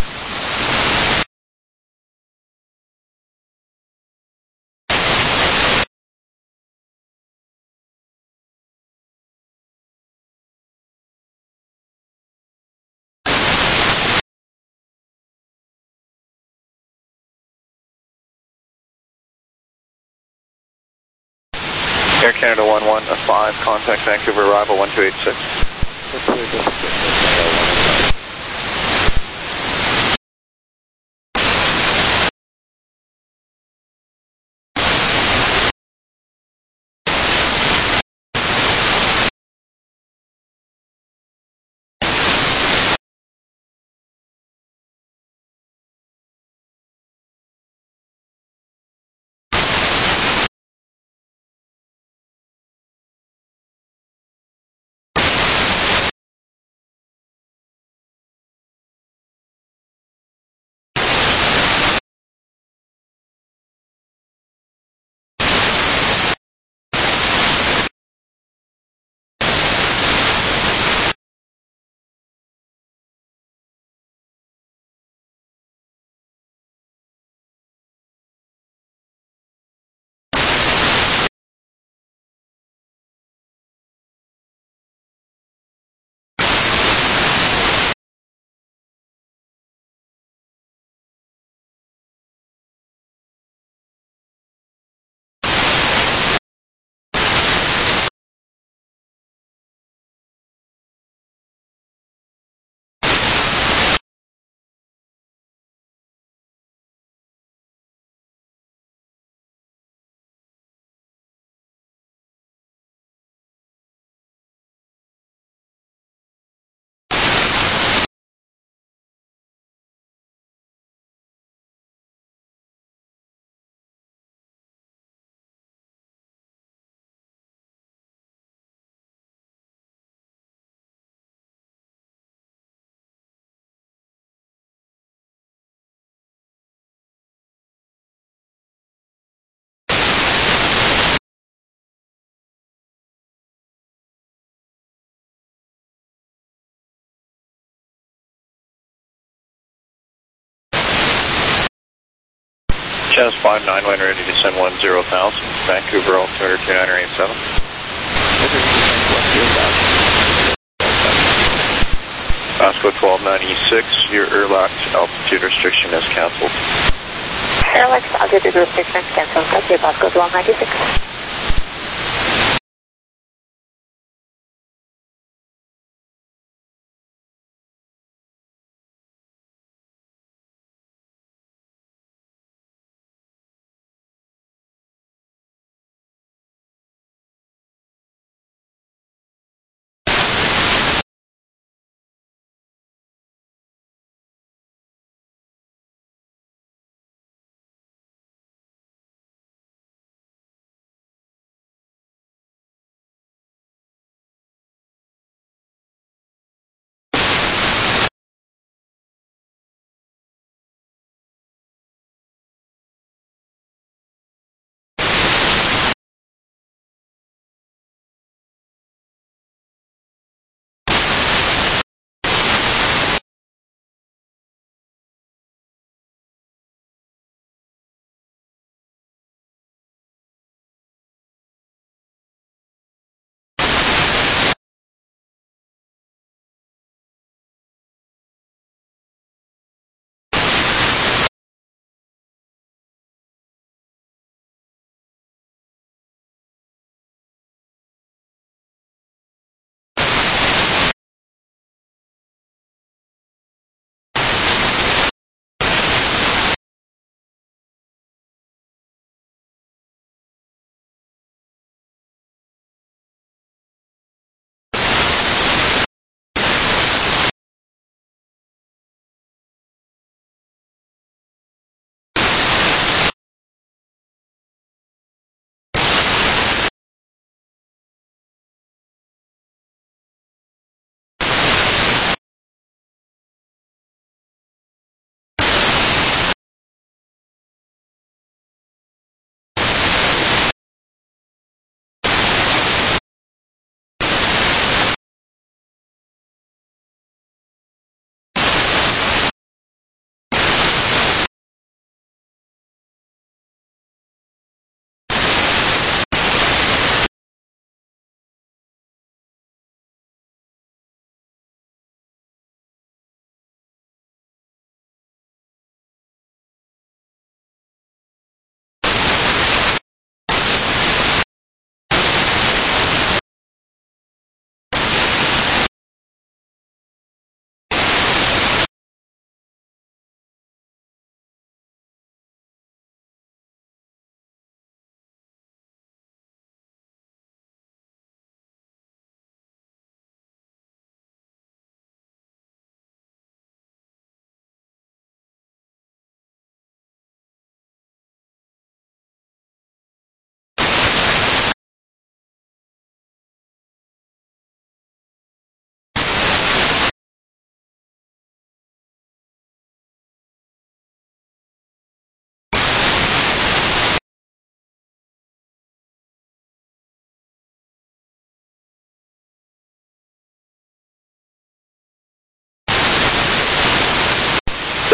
Air Canada one one five, contact Vancouver, arrival one two eight six. Chaz five nine, when ready, descend one zero thousand, Vancouver altimeter two nine eight seven. Pasco twelve ninety-six, your airlock altitude restriction is cancelled. Airlock altitude restriction is cancelled. Okay, Pasco twelve ninety-six.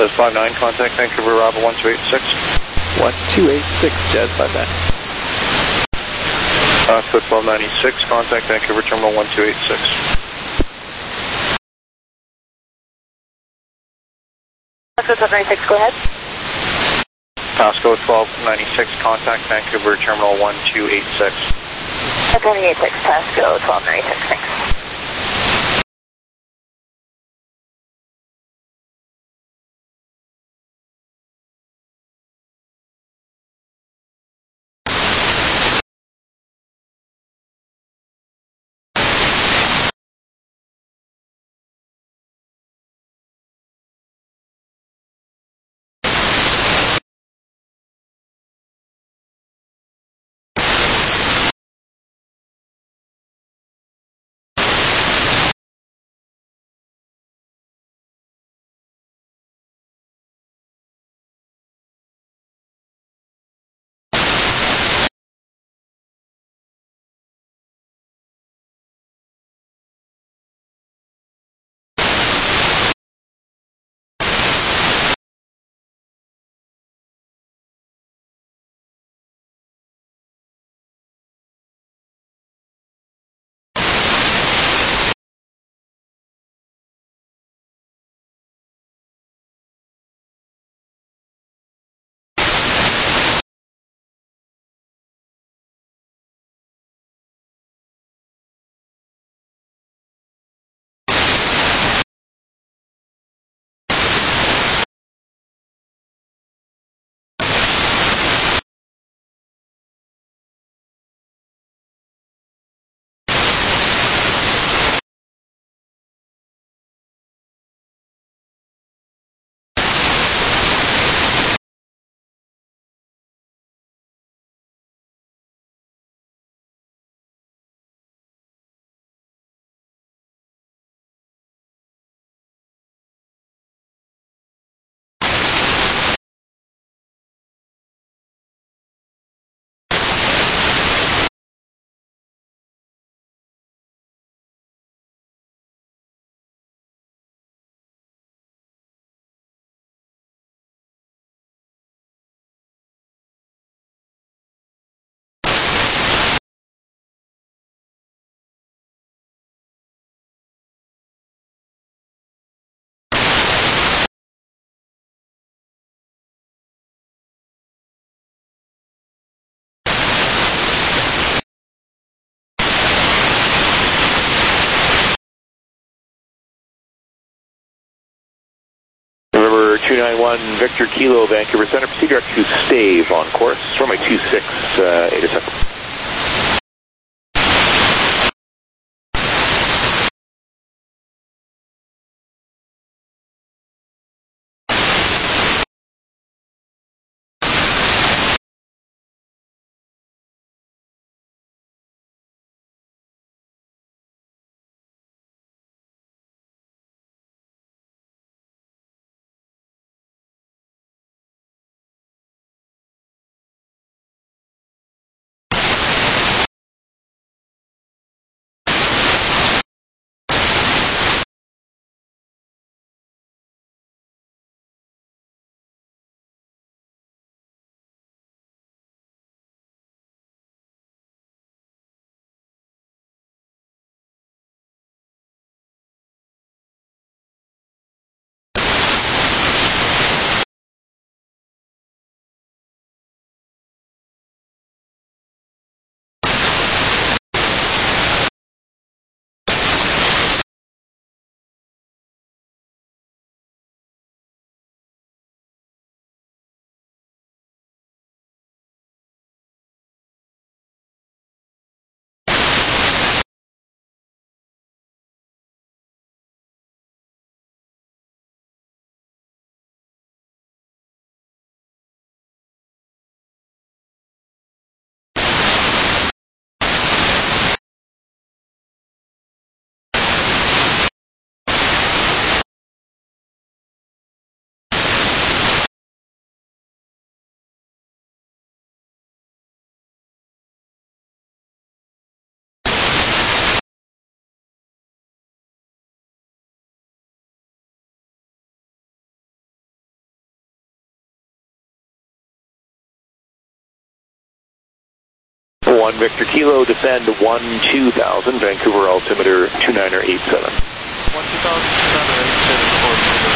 Jazz five nine, contact Vancouver Bravo one two eight six. one two eight six, Jazz five nine. Oscar twelve ninety-six, contact Vancouver Terminal one two eight six. Oscar twelve ninety-six, go ahead. Pasco twelve ninety-six, contact Vancouver Terminal one two eight six. one two eight six, Pasco twelve ninety-six, thanks. two nine one, Victor Kilo, Vancouver Center, proceed direct to Stave on course, runway two six, uh, eight seconds. one Victor Kilo, descend one two thousand, Vancouver altimeter two nine eight seven. one two thousand, two nine eight seven, for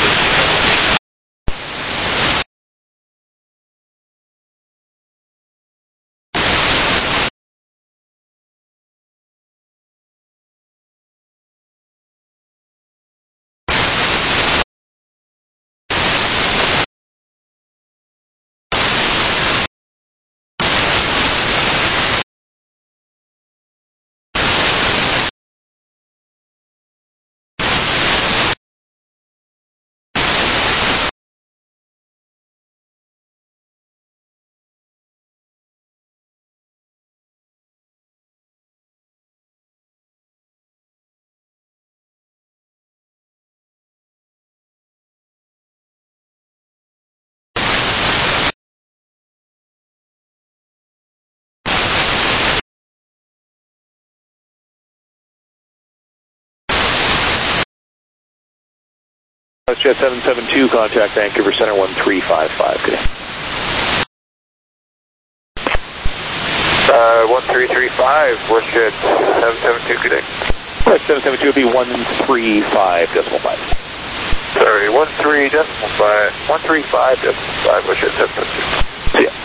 Jet seven seven two, contact Vancouver Center one three five five today. Uh, one three three five, WestJet seven seven two, good day. Right, seven seven two would be one three five decimal five. Sorry, one three decimal five, one three five decimal five, WestJet seven seven two. See ya.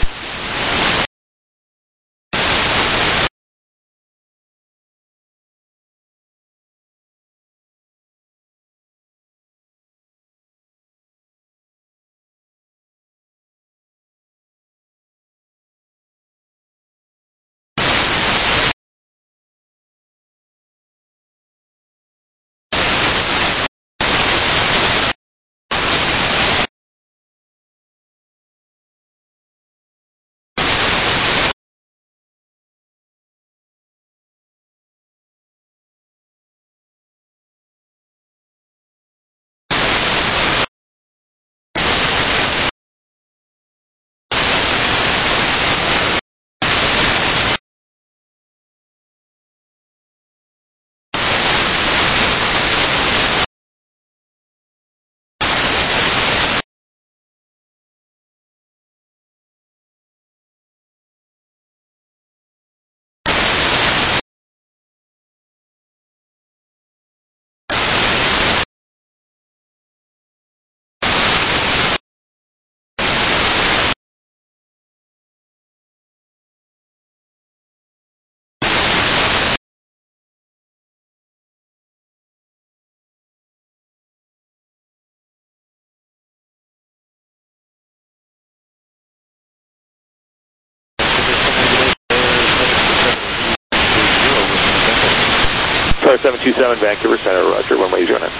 seven two seven, Vancouver Center, roger, one way zero nine.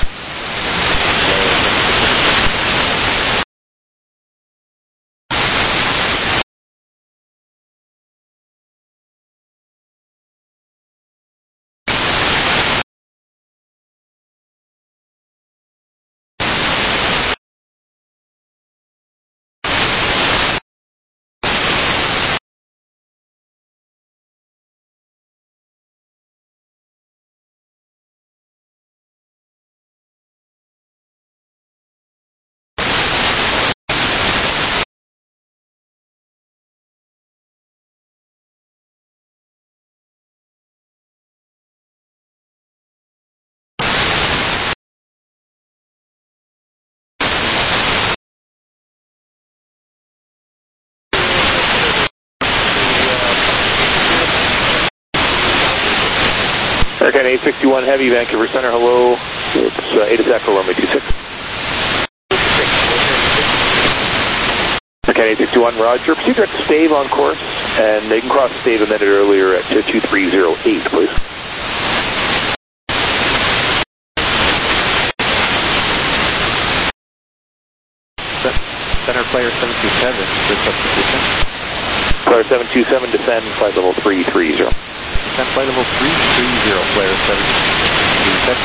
Hurricane eight sixty-one Heavy, Vancouver Center, hello. It's uh, Ada Echo, runway two six. Hurricane eight sixty-one, roger. Proceed direct to Stave on course, and they can cross Stave a minute earlier at two three zero eight, please. Center Player seven two seven, good substitution. Player seven two seven, descend, flight level three three zero. Descend flight level three three zero, Player seven two seven.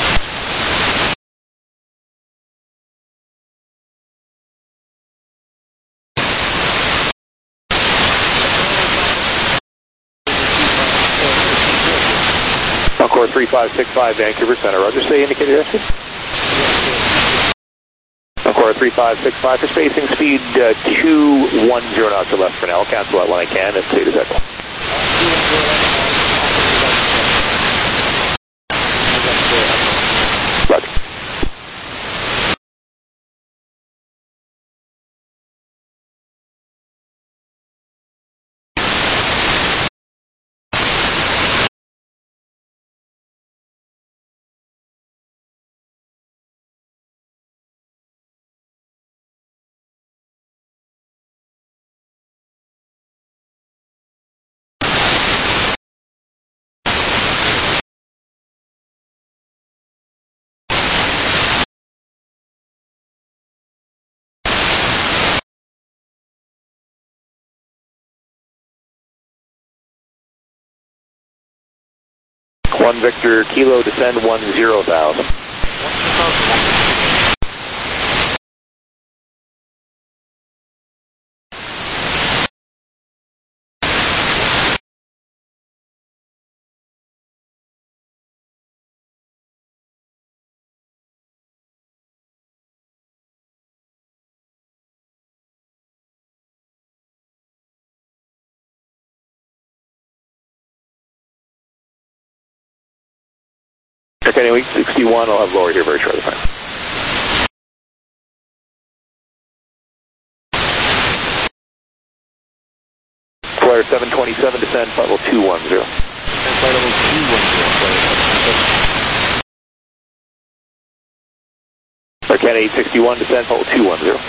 Encore three five six five, Vancouver Center, roger, stay indicated airspeed. Encore three five six five for spacing, speed uh, two one zero knots or less for now. I'll cancel that when I can, and stay to Echo. One Victor Kilo, descend one zero thousand. Okay, week sixty-one, I'll have lower here very shortly. Fine. Flare seven twenty-seven, descend level two one zero. Descend flight level two one zero, Flare seven twenty-seven. Arcana eight sixty-one, descend level two one zero.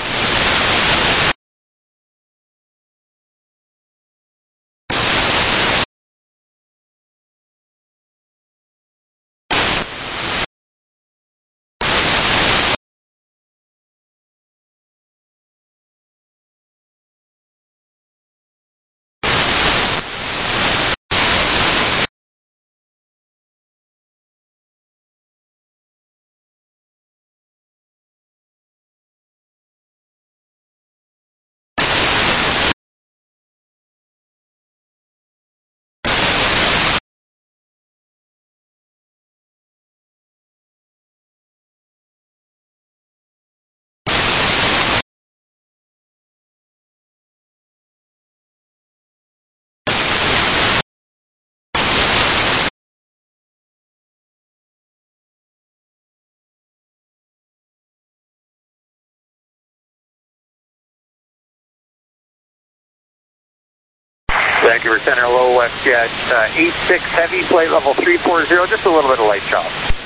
Vancouver Center, low WestJet uh, eight six heavy, flight level three four zero, just a little bit of light chop.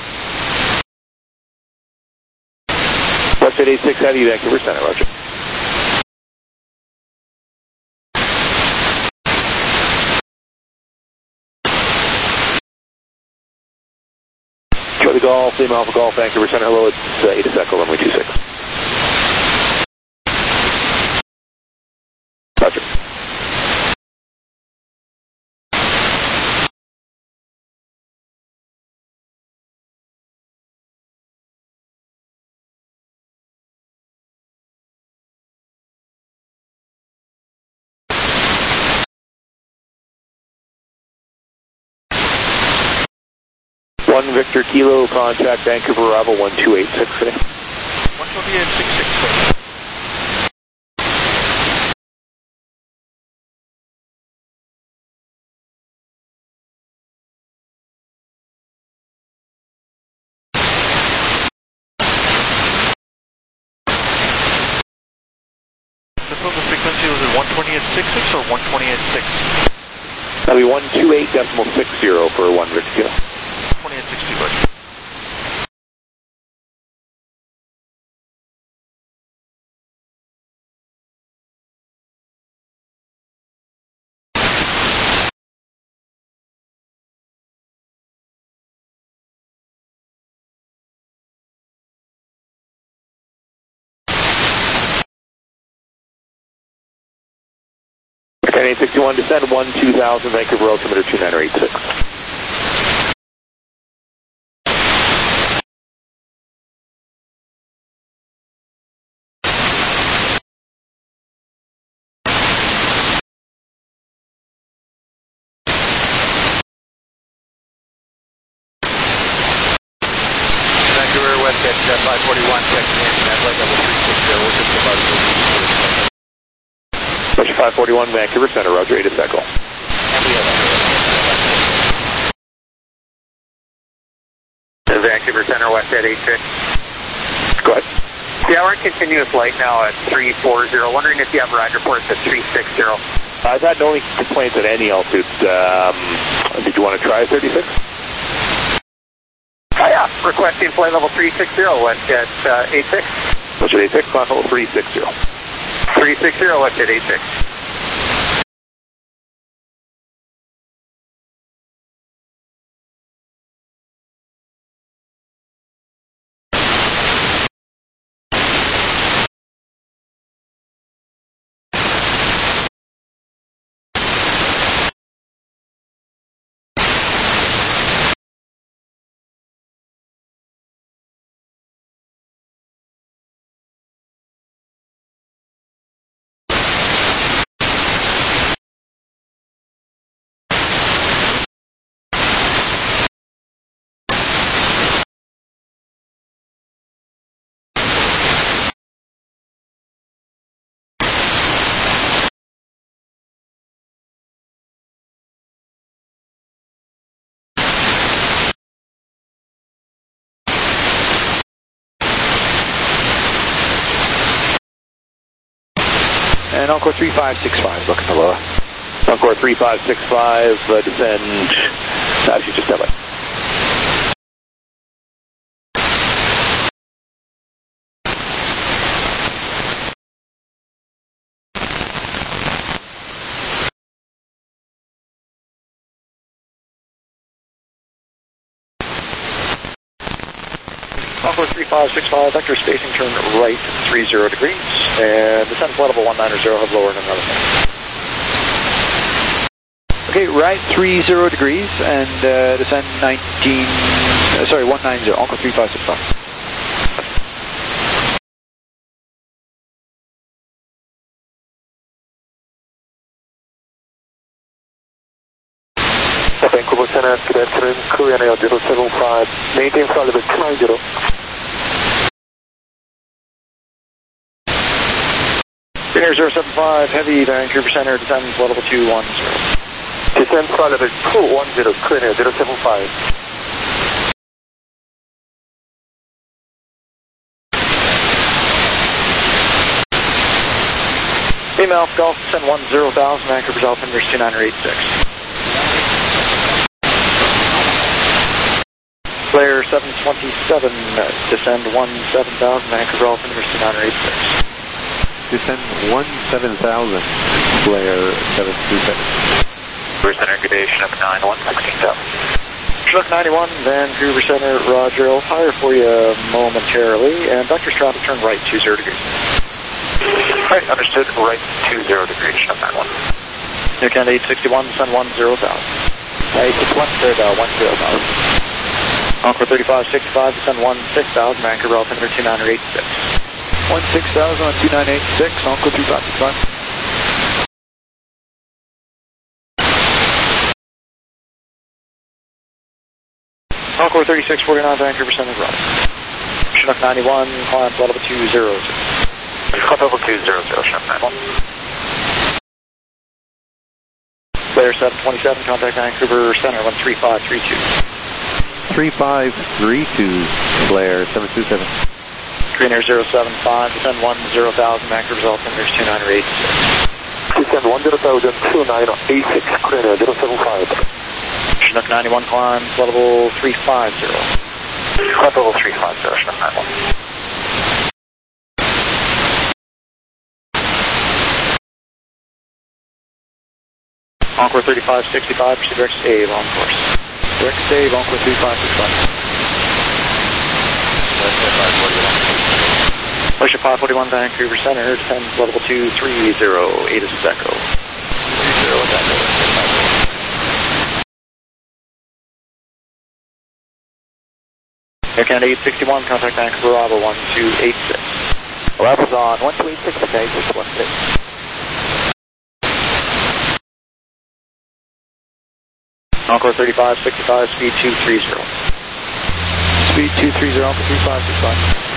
WestJet eight six heavy, Vancouver Center, roger. Charlie Golf, Lima Alpha Golf, Vancouver Center, hello, it's uh, Ada Echo, runway two six. Roger. One Victor Kilo, contact Vancouver Bravo one two eight six today. one two eight six six, sir. The total frequency was it one twenty-eight six six or one twenty-eight six? That'll be one two eight decimal six zero for one Victor Kilo. twenty-eight sixty, roger. eight sixty-one, descend one two thousand, Vancouver altimeter two nine eight six. Vancouver WestJet Jet five forty-one, checking in, at flight level three six zero, just above the Russia five forty-one, Vancouver Center, roger, Ada Echo. Vancouver Center, WestJet eight six. Go ahead. Yeah, we're in continuous light now at three four zero. Wondering if you have ride reports at three six zero. I've had no complaints at any altitude. Um, did you want to try thirty-six? Oh yeah, requesting flight level three six zero, WestJet uh, eight six. WestJet eight six, flight level three six zero. three six zero, WestJet eight six. And Encore three five six five, looking for Loa. Encore three five six five, uh, descend, taxi just that way. Encore three five six five, vector spacing, turn right three zero degrees, and descend flight level one nine zero, have lower than another minute. Okay, right three zero degrees, and uh, descend nineteen, uh, sorry, one nine zero, Encore three five six five. Vancouver Center, good afternoon, Korean Air zero seven five, maintain flight level two nine zero. Air zero seven five, heavy, Vancouver Center, descend flight level two one zero. Descend flight level two one zero, Korean Air zero seven five. Email Golf, descend one zero thousand, Vancouver's altimeter is two nine eight six. Flare seven twenty-seven, descend one seven thousand, Vancouver altimeter is two nine eight six. Descend one seven thousand, Flare seven two seven. Vancouver Center, good day, Chinook nine one, sixteen thousand. Chinook ninety-one, Vancouver Center, roger, I'll fire for you momentarily, and vector's traffic turn right two zero degrees. Right, understood, right two zero degrees, Chinook nine one. New Canada eight sixty-one, descend one zero thousand. eight sixty-one, third, uh, one zero thousand. Encore thirty-five sixty-five, descend one six thousand, Vancouver altimeter two nine eight six. one six thousand on two nine eight six, Encore three five six five. Encore thirty-six forty-nine, Vancouver Center, right. Chinook ninety-one, climb flight level two zero zero. Flight level two zero zero, Chinook ninety-one. Flare seven twenty-seven, contact Vancouver Center, one three five three two. three five three two, Flare seven two seven. Green Air zero seven five, descend one zero thousand, Vancouver's altimeter is two nine eight six. Descend one zero thousand, two nine eight six, Green Air zero seven five. Chinook ninety-one, climb, flight level three five zero. Flight level three five zero, Chinook ninety-one. Encore thirty-five sixty-five, proceed direct to A, long course. Direct to A, Encore three five six five. Motion five forty-one, Vancouver Center, descend flight level two three zero, eight is Echo. Zero, Air Canada eight sixty-one, contact Vancouver Bravo one two eight six. Bravo's on one two eight six, okay, six one six. Encore thirty-five sixty-five, speed two three zero. Speed two three zero, Encore three five six five.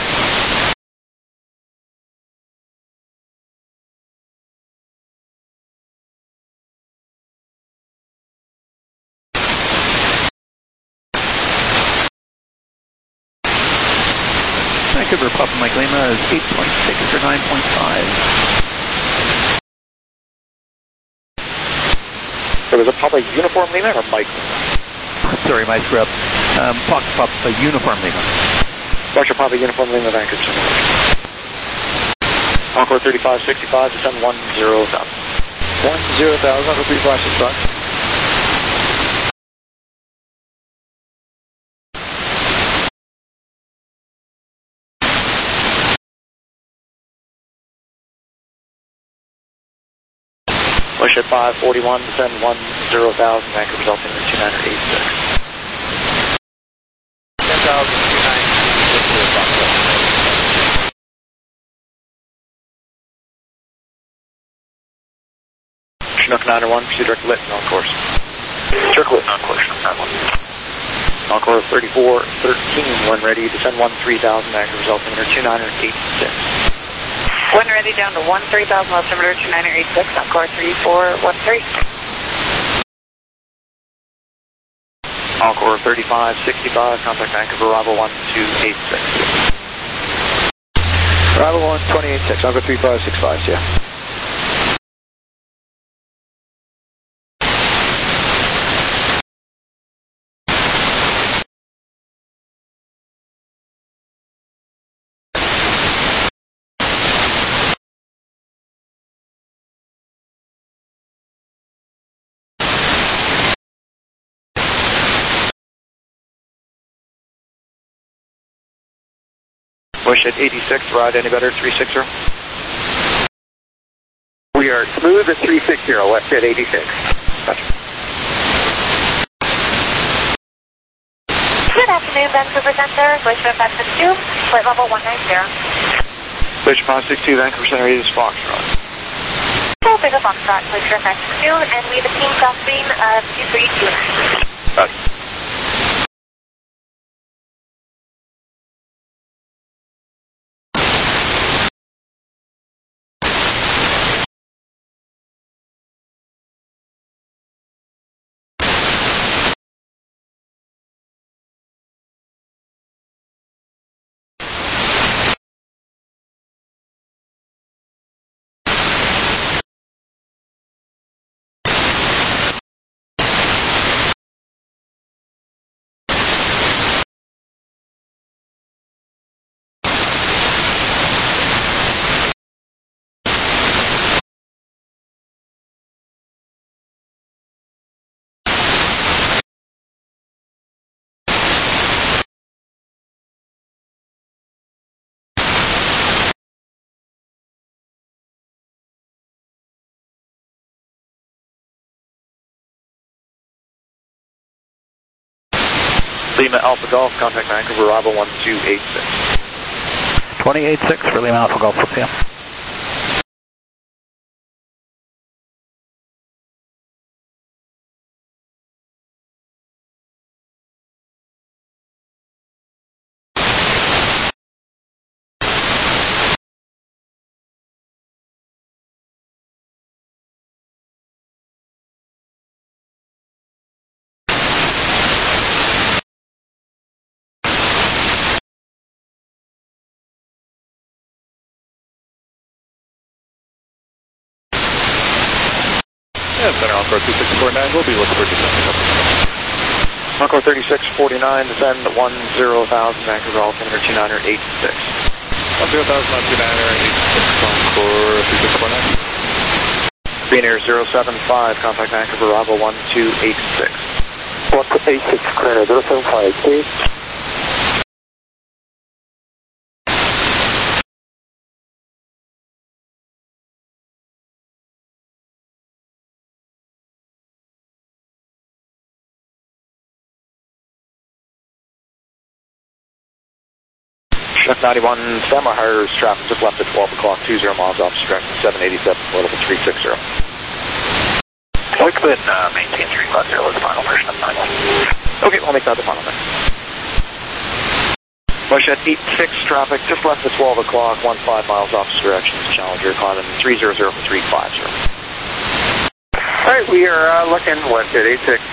Vancouver Papa Mike Lima is eight point six or nine point five. So was it Papa Uniform Lima or Mike Lima? Sorry, my screw up. Um, Papa, Papa Uniform Lima. Roger, Papa Uniform Lima, Vancouver. Encore thirty-five sixty-five, descend one zero thousand. one zero thousand, Encore three five six five. Push at five forty-one, descend one zero thousand, Vancouver's altimeter two nine eight six. ten thousand two nine eight six. Chinook nine one, proceed direct lit, on course. Direct lit, on course, Chinook nine one. Encore thirty-four thirteen, when ready, descend one three thousand, Vancouver's altimeter two nine eight six. When ready, down to one three thousand, altimeter two nine eight six, Encore three four one three. Encore thirty-five sixty-five, contact Vancouver Bravo one two eight six. Bravo one twenty eight six, Encore three five six five, yeah. Push at eighty-six, ride any better, three six zero. We are smooth at three six zero, left at eighty-six. Gotcha. Good afternoon, Vancouver Center, Glacier five six two, flight level one nine zero. Glacier five six two, Vancouver Center, eight is Foxtrot. So, big of Foxtrot, Glacier five six two, and we have a team crossing of two three two nine. Gotcha. Lima Alpha Golf, contact Vancouver, Bravo one two eight six. twenty-eight six for Lima Alpha Golf, we'll see you. Yeah, Center Encore two six four nine, we'll be looking for descent. Encore thirty-six forty-nine, descend one zero thousand, Vancouver altimeter two niner eight six. one zero thousand on two niner eight six, Encore three six four nine. Green Air zero seven five, contact Vancouver, Bravo one two eight six. one eight six, Green Air zero seven five, please. Chinook ninety-one, standby hires traffic just left at twelve o'clock, two zero miles off, direction seven eighty-seven, level three six zero. We could uh, maintain three five zero as the final version of nine one. Okay, we'll make that the final then. Push at eight six, traffic just left at twelve o'clock, one five miles off direction, Challenger, climbing three zero zero for three five zero. All right, we are uh, looking west at eight six.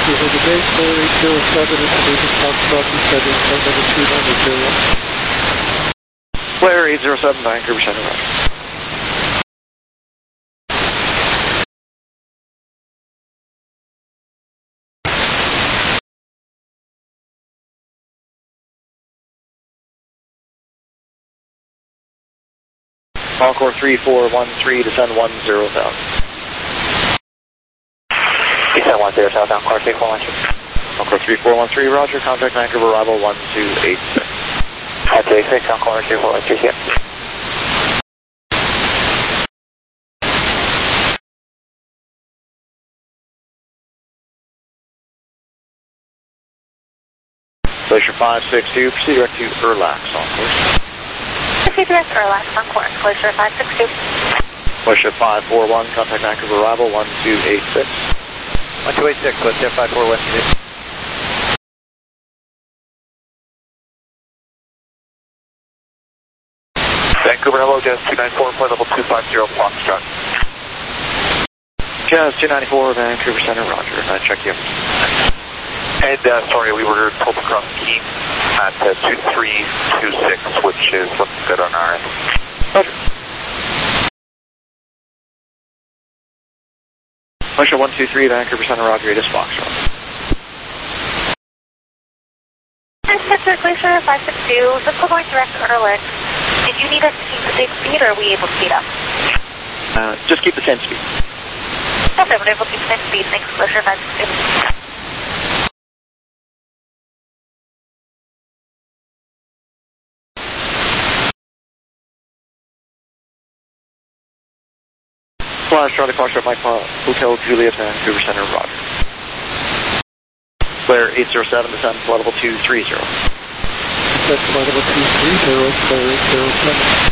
Vancouver, good day, Flare eight zero seven, information Foxtrot two seven, flight level two nine zero. Flare eight zero seven, Vancouver Center, roger. Encore three four one three, descend one zero thousand. Descend one zero thousand, Encore three four one three. Encore three four one three, roger, contact Vancouver, arrival one two eight six. one two eight six, Encore three four one three here. Glacier five six two, proceed direct to Erlax, Encore. Proceed direct Erlax, on course, Glacier five six two. Glacier five four one, contact Vancouver, arrival one two eight six. one two eight six, Glacier five four one two. Vancouver, hello, Jazz two nine four, flight level two five zero, Foxtrot. Jazz two ninety-four, Vancouver Center, roger, I check you. And uh, sorry, we were told to cross the key at uh, two three two six, which is looking good on our end. Roger. Glacier one two three, Vancouver Center, roger, it is Foxtrot. Center, Glacier five six two, just going direct to Erlax. Did you need us to keep the same speed, or are we able to speed up? Uh, just keep the same speed. Okay, we're able to keep the same speed. Thanks, Glacier five six two. Flash, Charlie Foxtrot, Mike Hotel Juliet, Vancouver Center, roger. Flare eight zero seven, descend flight level two three zero. Descend flight level two three zero, Flare eight zero seven.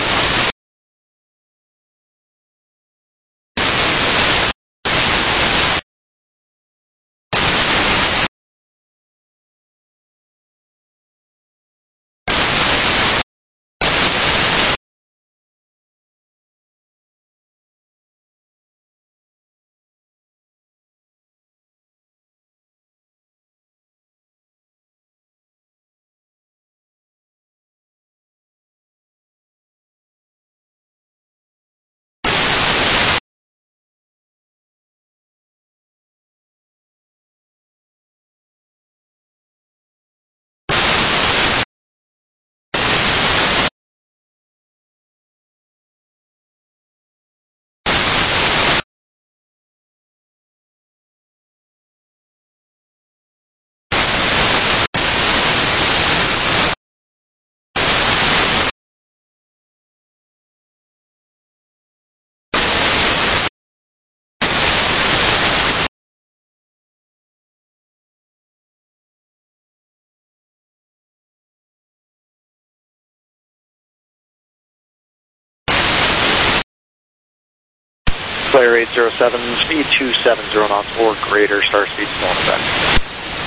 Flare eight zero seven, speed two seven zero knots or greater, star speed still in effect.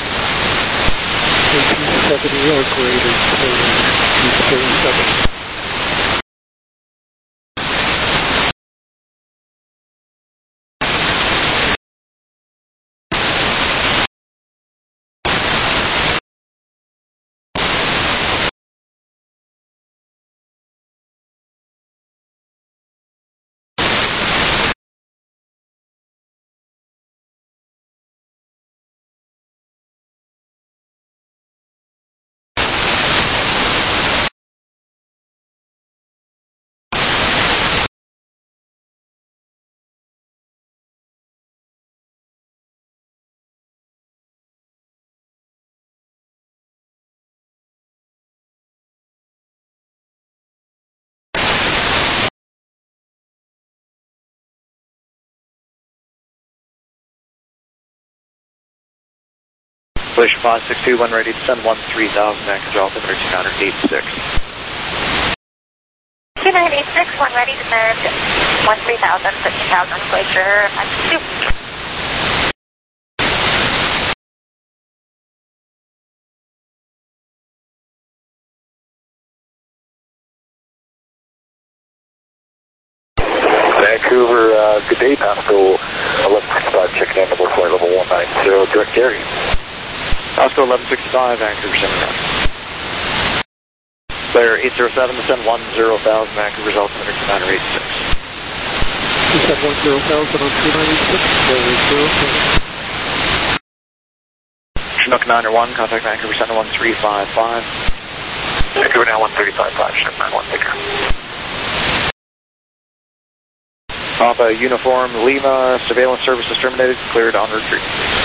two seventy or greater, two thirty-seven. Glacier five six two, when ready, descend one three thousand, anchor altimeter two nine eight six. two nine eight six, when ready, descend one three thousand, fifteen thousand, Glacier five six two. Vancouver, uh, good day, Pasco eleven sixty-five, checking in, number flight level one nine zero, direct Gary. Oscar eleven sixty-five, Vancouver Center. Player eight zero seven, descend one zero thousand, Vancouver's altimeter two nine eight six. Descend one zero thousand on two nine eight six, zero zero. Chinook nine one, contact Vancouver Center one three five five. Vancouver now one three five five, Chinook nine one, take care. Papa Uniform Lima, surveillance services terminated, cleared on retreat.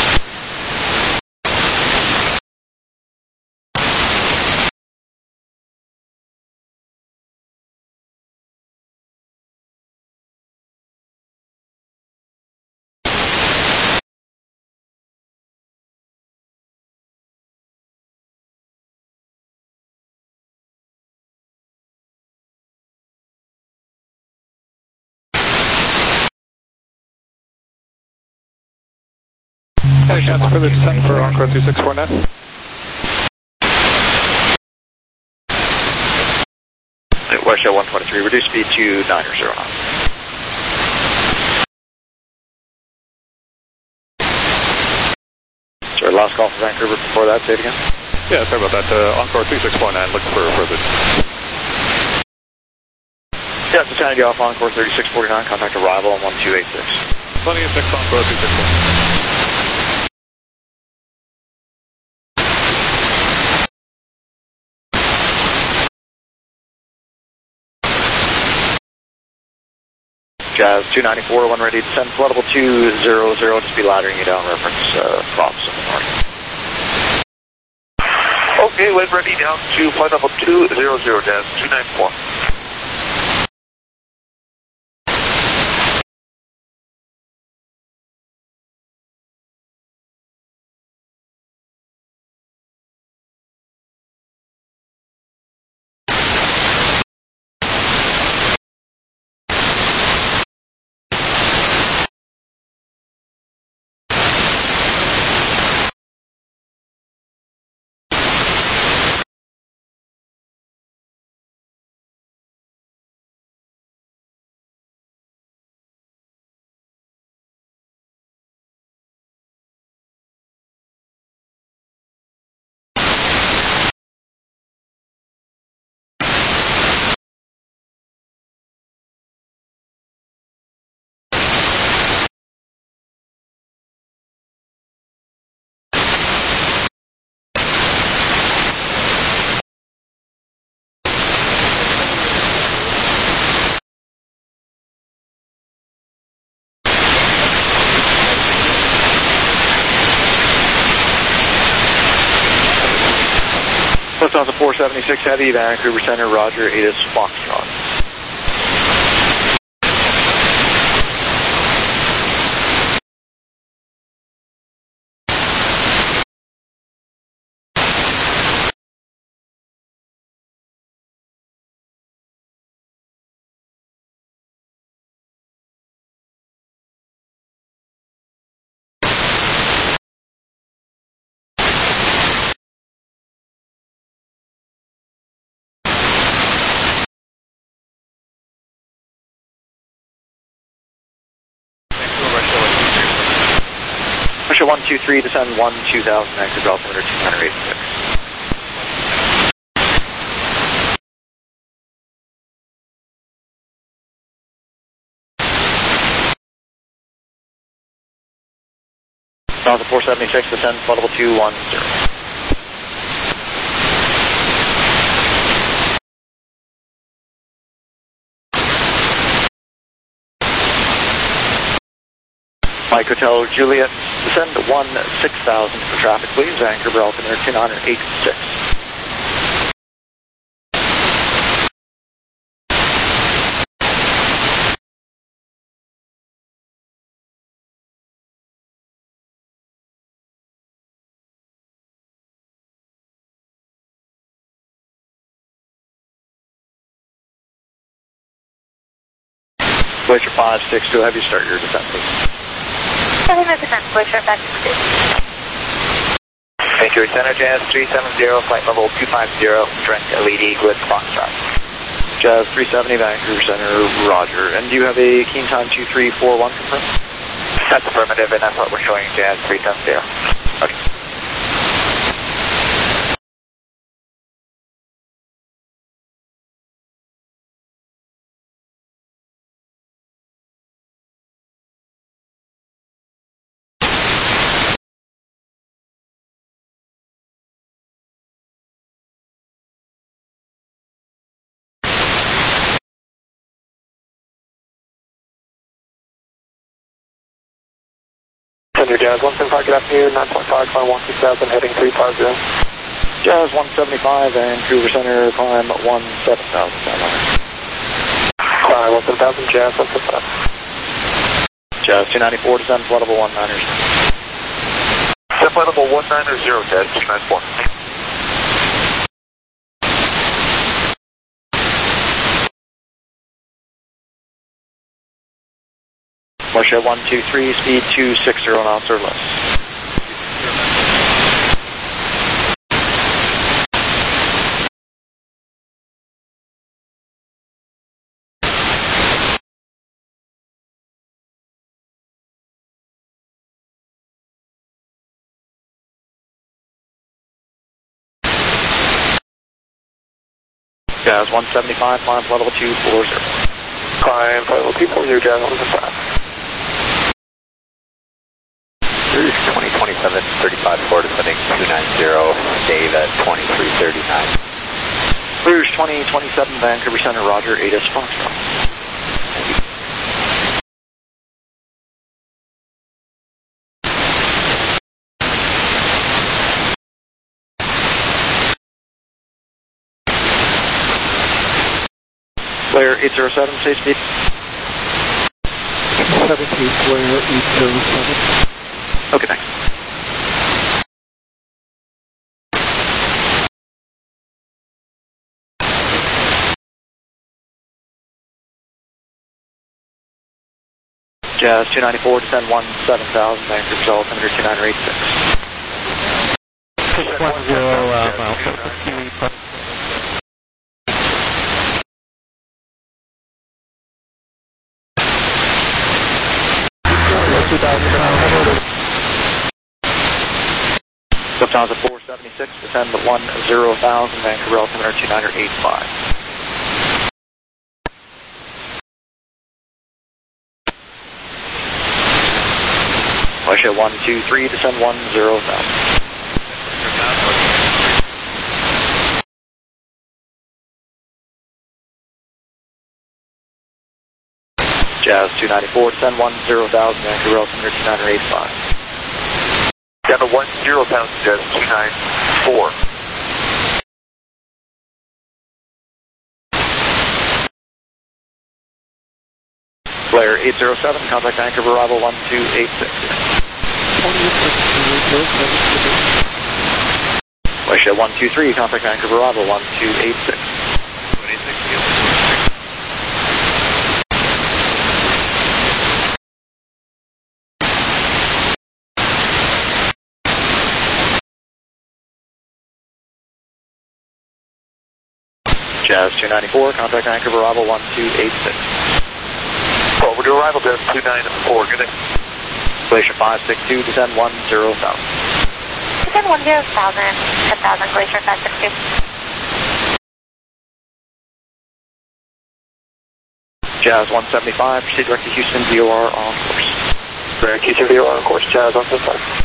Any chance for the descent for Encore two six four nine? West Shell one twenty-three, reduce speed to niner zero nine. Sorry, last call for Vancouver before that, say it again. Yeah, sorry about that. Uh, Encore two six four nine, looking for further. Yeah, it's Sanity off Encore thirty-six forty-nine, contact arrival on one two eight six. one eight six Encore two six four nine. Jazz two ninety-four, one ready to descend, flight level two zero zero, just be laddering you down, reference uh, props in the morning. Okay, wind ready down to flight level two zero zero, Jazz two ninety-four. Lufthansa four seventy-six Heavy, Vancouver Center, Roger, ATIS Foxtrot. Russia one two three, descend one two thousand, Vancouver altimeter two nine eight six. Lufthansa four seventy-six, descend flight level two one zero. Mike Hotel Juliet, descend one six thousand for traffic, please. Vancouver altimeter two nine eight six. Glacier five six two, have you start your descent, please. Starting the descent, Glacier five six two. Vancouver Center, Jazz three seven zero, flight level two five zero, direct L E D with Foxtrot. Jazz three seventy, Vancouver Center, Roger. And do you have a keen time two three four one confirmed? That's affirmative, and that's what we're showing Jazz three seven zero. Okay. Thunder Jazz one seventy-five, good afternoon, nine point five, climb one six thousand, heading three five zero. Jazz one seventy-five, Vancouver Center, climb one seven thousand. Climb one seven thousand, Jazz one seventy-five. Jazz two ninety-four, descend flight level one niners. Descend flight level one niner zero, Jazz two ninety-four. Russia one two three, speed two sixty knots or less. Jazz one seventy-five, climb flight level two four zero. Climb flight level two four zero, Jazz one seventy-five. Rouge twenty twenty-seven, thirty-five four, descending two ninety, Dave at twenty-three thirty-nine. Rouge twenty twenty-seven, Vancouver Center, Roger, eight S Foxtrot. Flare eight zero seven, safe speed. seventy, Flare eight zero seven. Okay, thanks. Jazz two ninety-four, descend one seven thousand, Vancouver South, altimeter two nine eight six. six one zero, uh, mile. Lufthansa four seventy-six, descend one zero thousand, Vancouver altimeter two nine eight five. Russia one two three, descend one zero thousand. Jazz two ninety-four, descend one zero thousand, Vancouver altimeter two nine eight five. Down to one zero thousand, Jazz two ninety-four. Flare eight zero seven, contact Vancouver arrival one two eight six. Russia one two three, contact Vancouver arrival one two eight six. Jazz two ninety-four, contact Vancouver arrival one two eight six. Over to arrival, Jazz two ninety-four, good day. Glacier five six two, descend one zero thousand. Descend one zero thousand, ten thousand, Glacier five six two. Jazz one seventy-five, proceed direct to Houston, V O R on course. Direct Houston, V O R on course, Jazz one seventy-five.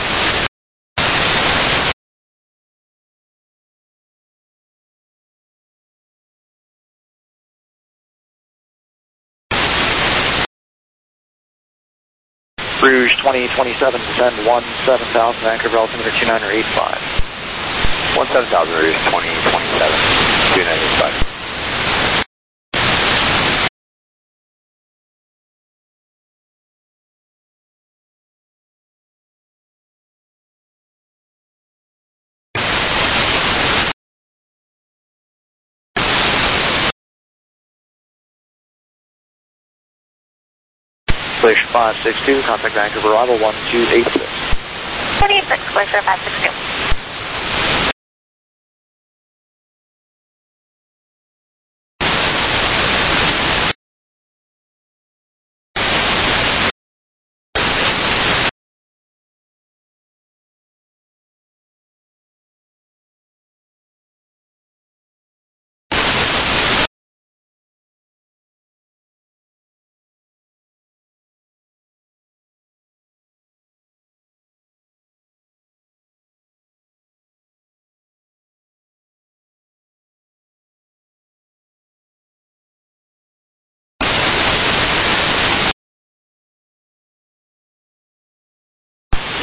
Rouge twenty twenty-seven, descend one seven thousand, Vancouver altimeter two nine eight five. one seven thousand, Rouge twenty twenty-seven, two nine eight five. Glacier five six two, contact Vancouver arrival one two eight six. one eight six, Glacier five six two.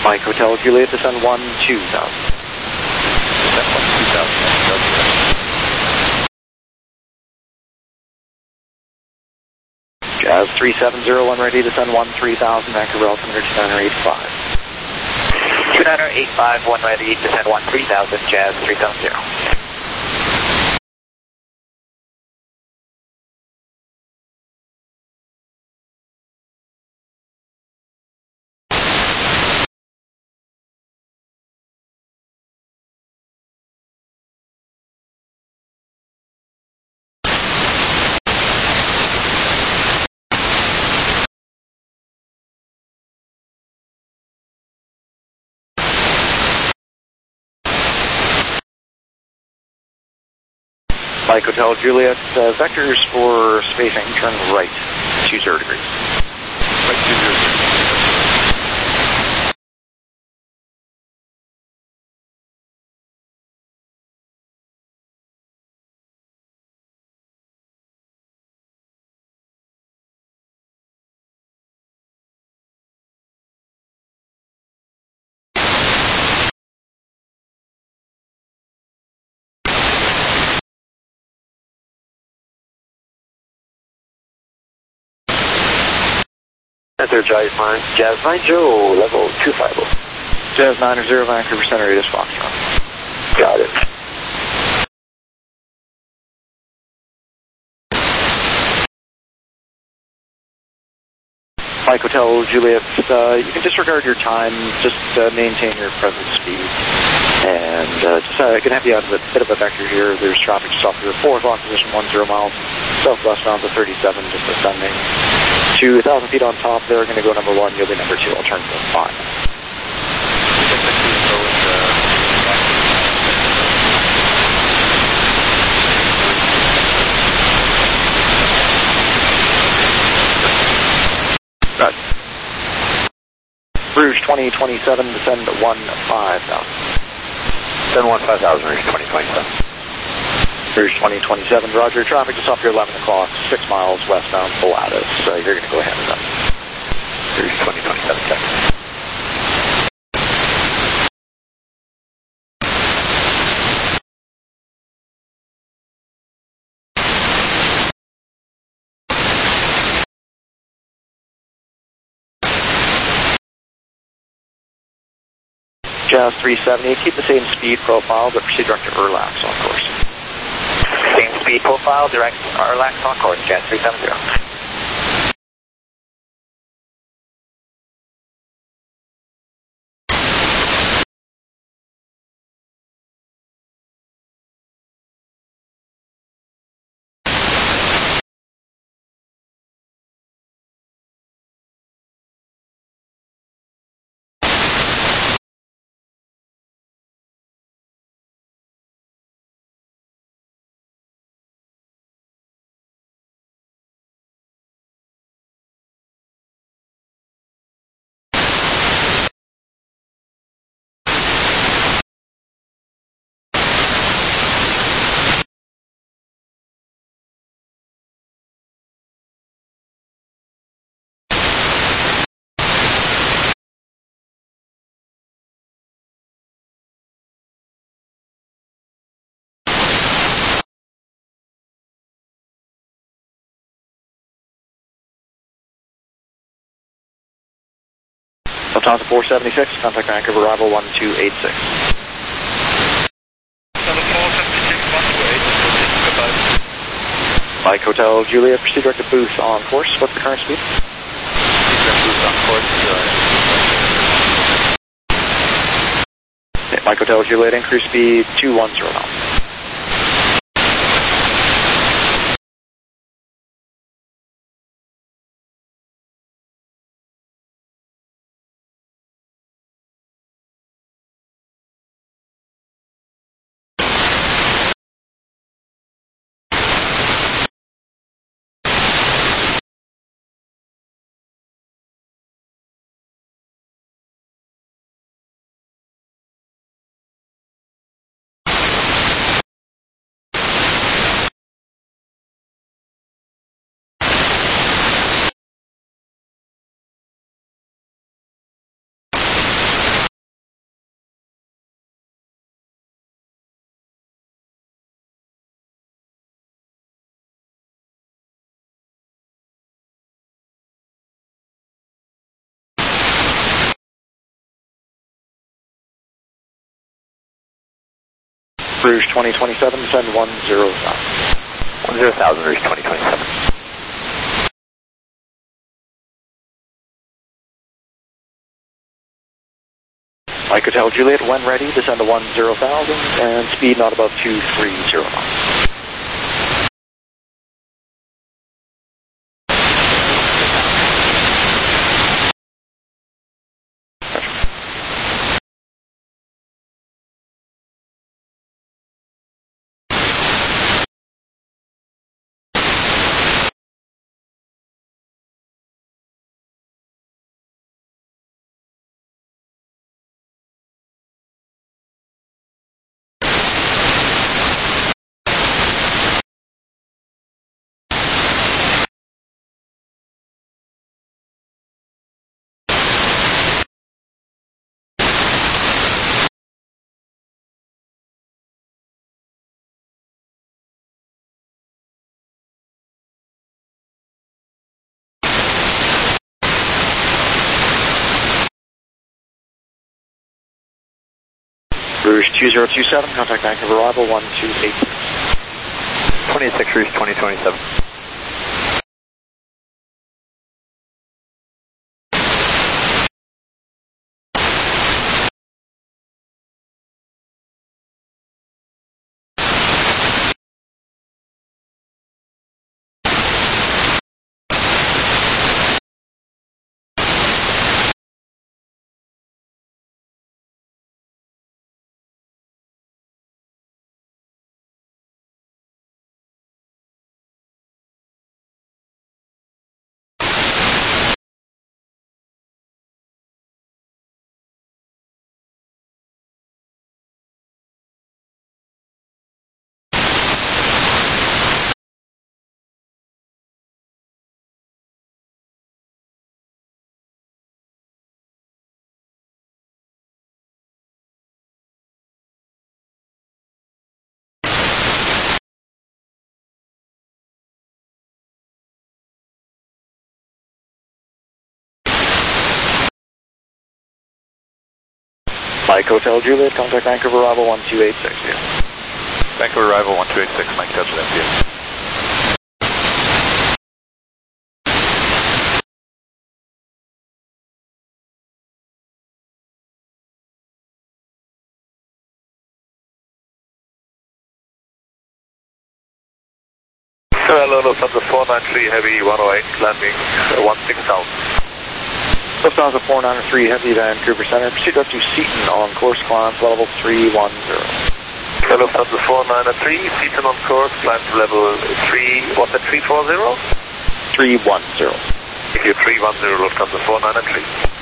Mike Hotel Juliet, descend one two thousand. Descend one two thousand. Jazz three seven zero one ready, descend one three thousand, Vancouver altimeter two nine eight five. two nine eight five, one ready, descend one three thousand, Jazz three seven zero. Mike Hotel Juliet, uh, vectors for spacing, turn right, two zero degrees. Right, two zero degrees. Enter Jazz nine, Jazz nine zero, level two five zero. Jazz nine zero, Vancouver Center, radius Foxtrot. Got it. Mike Hotel Juliet, uh, you can disregard your time, just uh, maintain your present speed. And uh, just, uh, I can have you out of a bit of a vector here. There's traffic just off your four o'clock position, one zero miles, southwest bound to thirty-seven, just ascending. To one thousand feet on top, they're going to go number one, you'll be number two, alternative five. Right. Rouge twenty twenty-seven, descend one five thousand. Descend one five thousand, Rouge twenty twenty-seven. Rouge twenty twenty-seven, Roger. Traffic just off your eleven o'clock, six miles westbound Pilatus. So you're going to go ahead and run. Rouge twenty twenty-seven, check. Jazz three seventy, keep the same speed profile, but proceed direct to Erlax on course. Same speed profile, direct Erlax on course, Jazz three seven zero. Lufthansa four seventy-six, contact Vancouver, arrival one two eight six. Mike Hotel Juliet, proceed direct to Booth on course. What's the current speed? Booth on course. Okay, Mike Hotel Juliet, increase speed two one zero knots. Rouge twenty twenty-seven, descend one zero thousand. one zero thousand, Rouge twenty twenty-seven. Mike Hotel Juliet, when ready, descend to one zero thousand and speed not above two three zero knots. Rouge two zero two seven, contact Vancouver arrival one two eight six. twenty-six, Rouge twenty twenty-seven. Mike Hotel Juliet, contact Vancouver arrival one two eight six. Yeah. Vancouver arrival one two eight six, Mike touch at M P A. Hello, Lufthansa four nine three Heavy one oh eight, landing uh, one six thousand. Lufthansa four nine three Heavy, Vancouver Center, proceed up to Seaton on course, climb level three one zero. Hello, Lufthansa four nine three, Seaton on course, climb to level three, what's that, three four zero? three one zero. Thank you, three one zero, Lufthansa four nine three.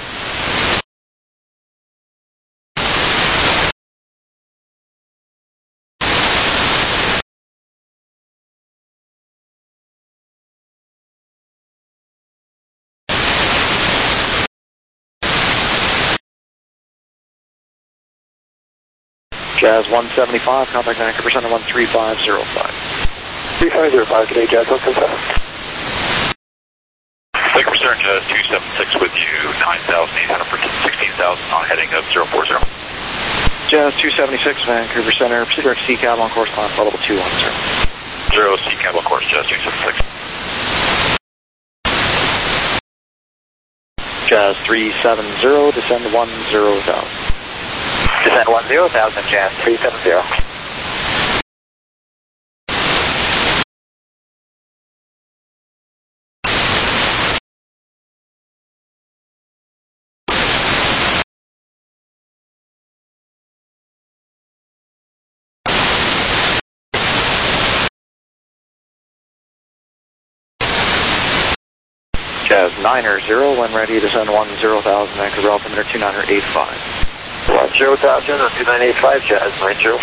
Jazz one seventy-five, contact Vancouver Center one three five zero five. three five zero five, today Jazz one seventy-five. Vancouver Center, Jazz two seven six with you, nine thousand eight hundred for sixteen thousand on heading of zero four zero. Jazz two seventy-six, Vancouver Center, proceed direct C cab on course, climb level two one zero. Zero C cab on course, Jazz two seven six. Jazz three seven zero, descend one zero thousand. Descend one zero thousand, Jazz three seven zero. Jazz niner zero, when ready, descend one zero thousand, Vancouver altimeter two niner eight five. one zero thousand on two nine eight five, Jazz nine zero.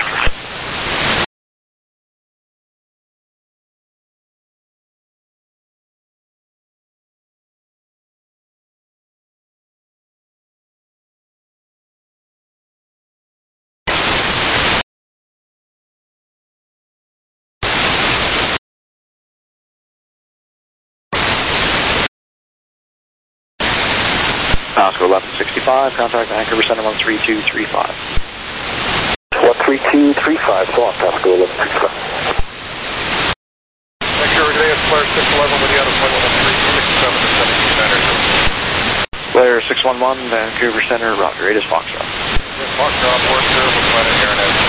Oscar eleven sixty-five, contact Vancouver Center one three two three five. one three two three five, so on top, go eleven six five. Vancouver today, it's Blair six eleven with you out of flight one three six seven to seventeen niner. Blair six one one, Vancouver Center, Roger, eight is Foxtrot. Foxtrot, work here, we'll find it here and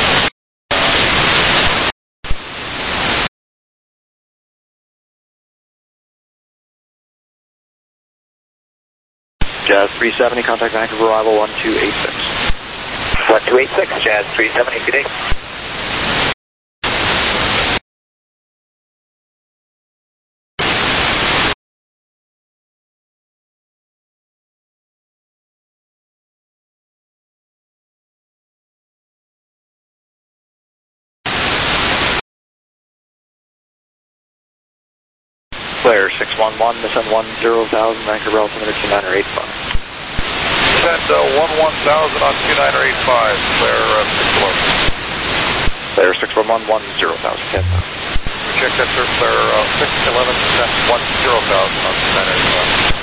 Jazz three seventy, contact Vancouver arrival one two eight six. one two eight six, Jazz three seventy, good day. Blair six one one, descend one zero thousand, Vancouver altimeter two niner eight five. Descend uh, one one thousand on two niner eight five, Blair uh, six eleven. Blair six one one, one zero thousand, ten thousand. Check that, sir, Blair uh, six eleven, descend one zero thousand on two niner eight five.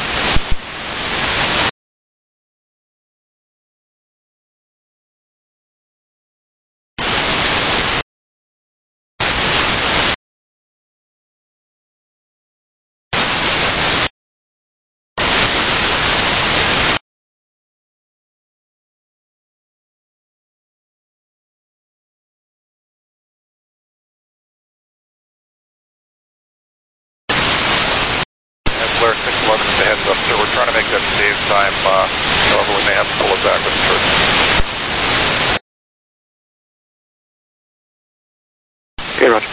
Blair six eleven is a heads up, sir. We're trying to make that save time. Uh, however, we may have to pull it back with the turn. Okay, Roger.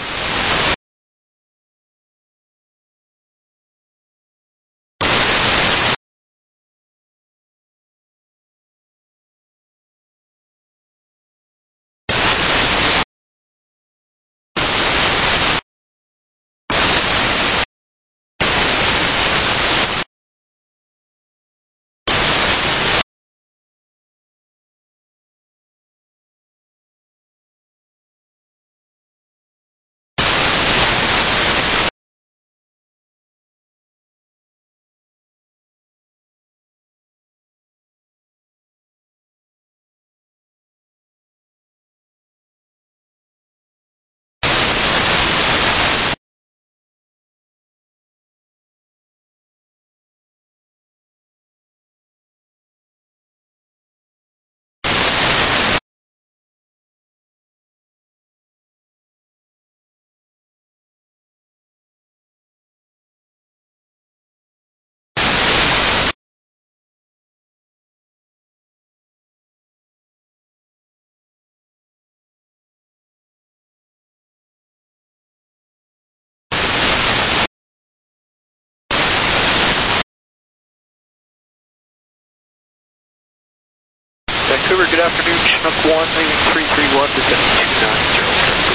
Vancouver, good afternoon. Chinook one, leaving three three one, descending two nine zero.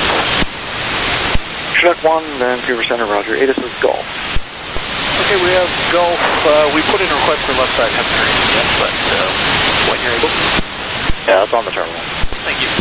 Chinook one, Vancouver Center, Roger, eight is Golf. Okay, we have Golf. Uh, we put in a request for left side hemisphere, yes, but uh, when you're able. Yeah, that's on the terminal. Thank you.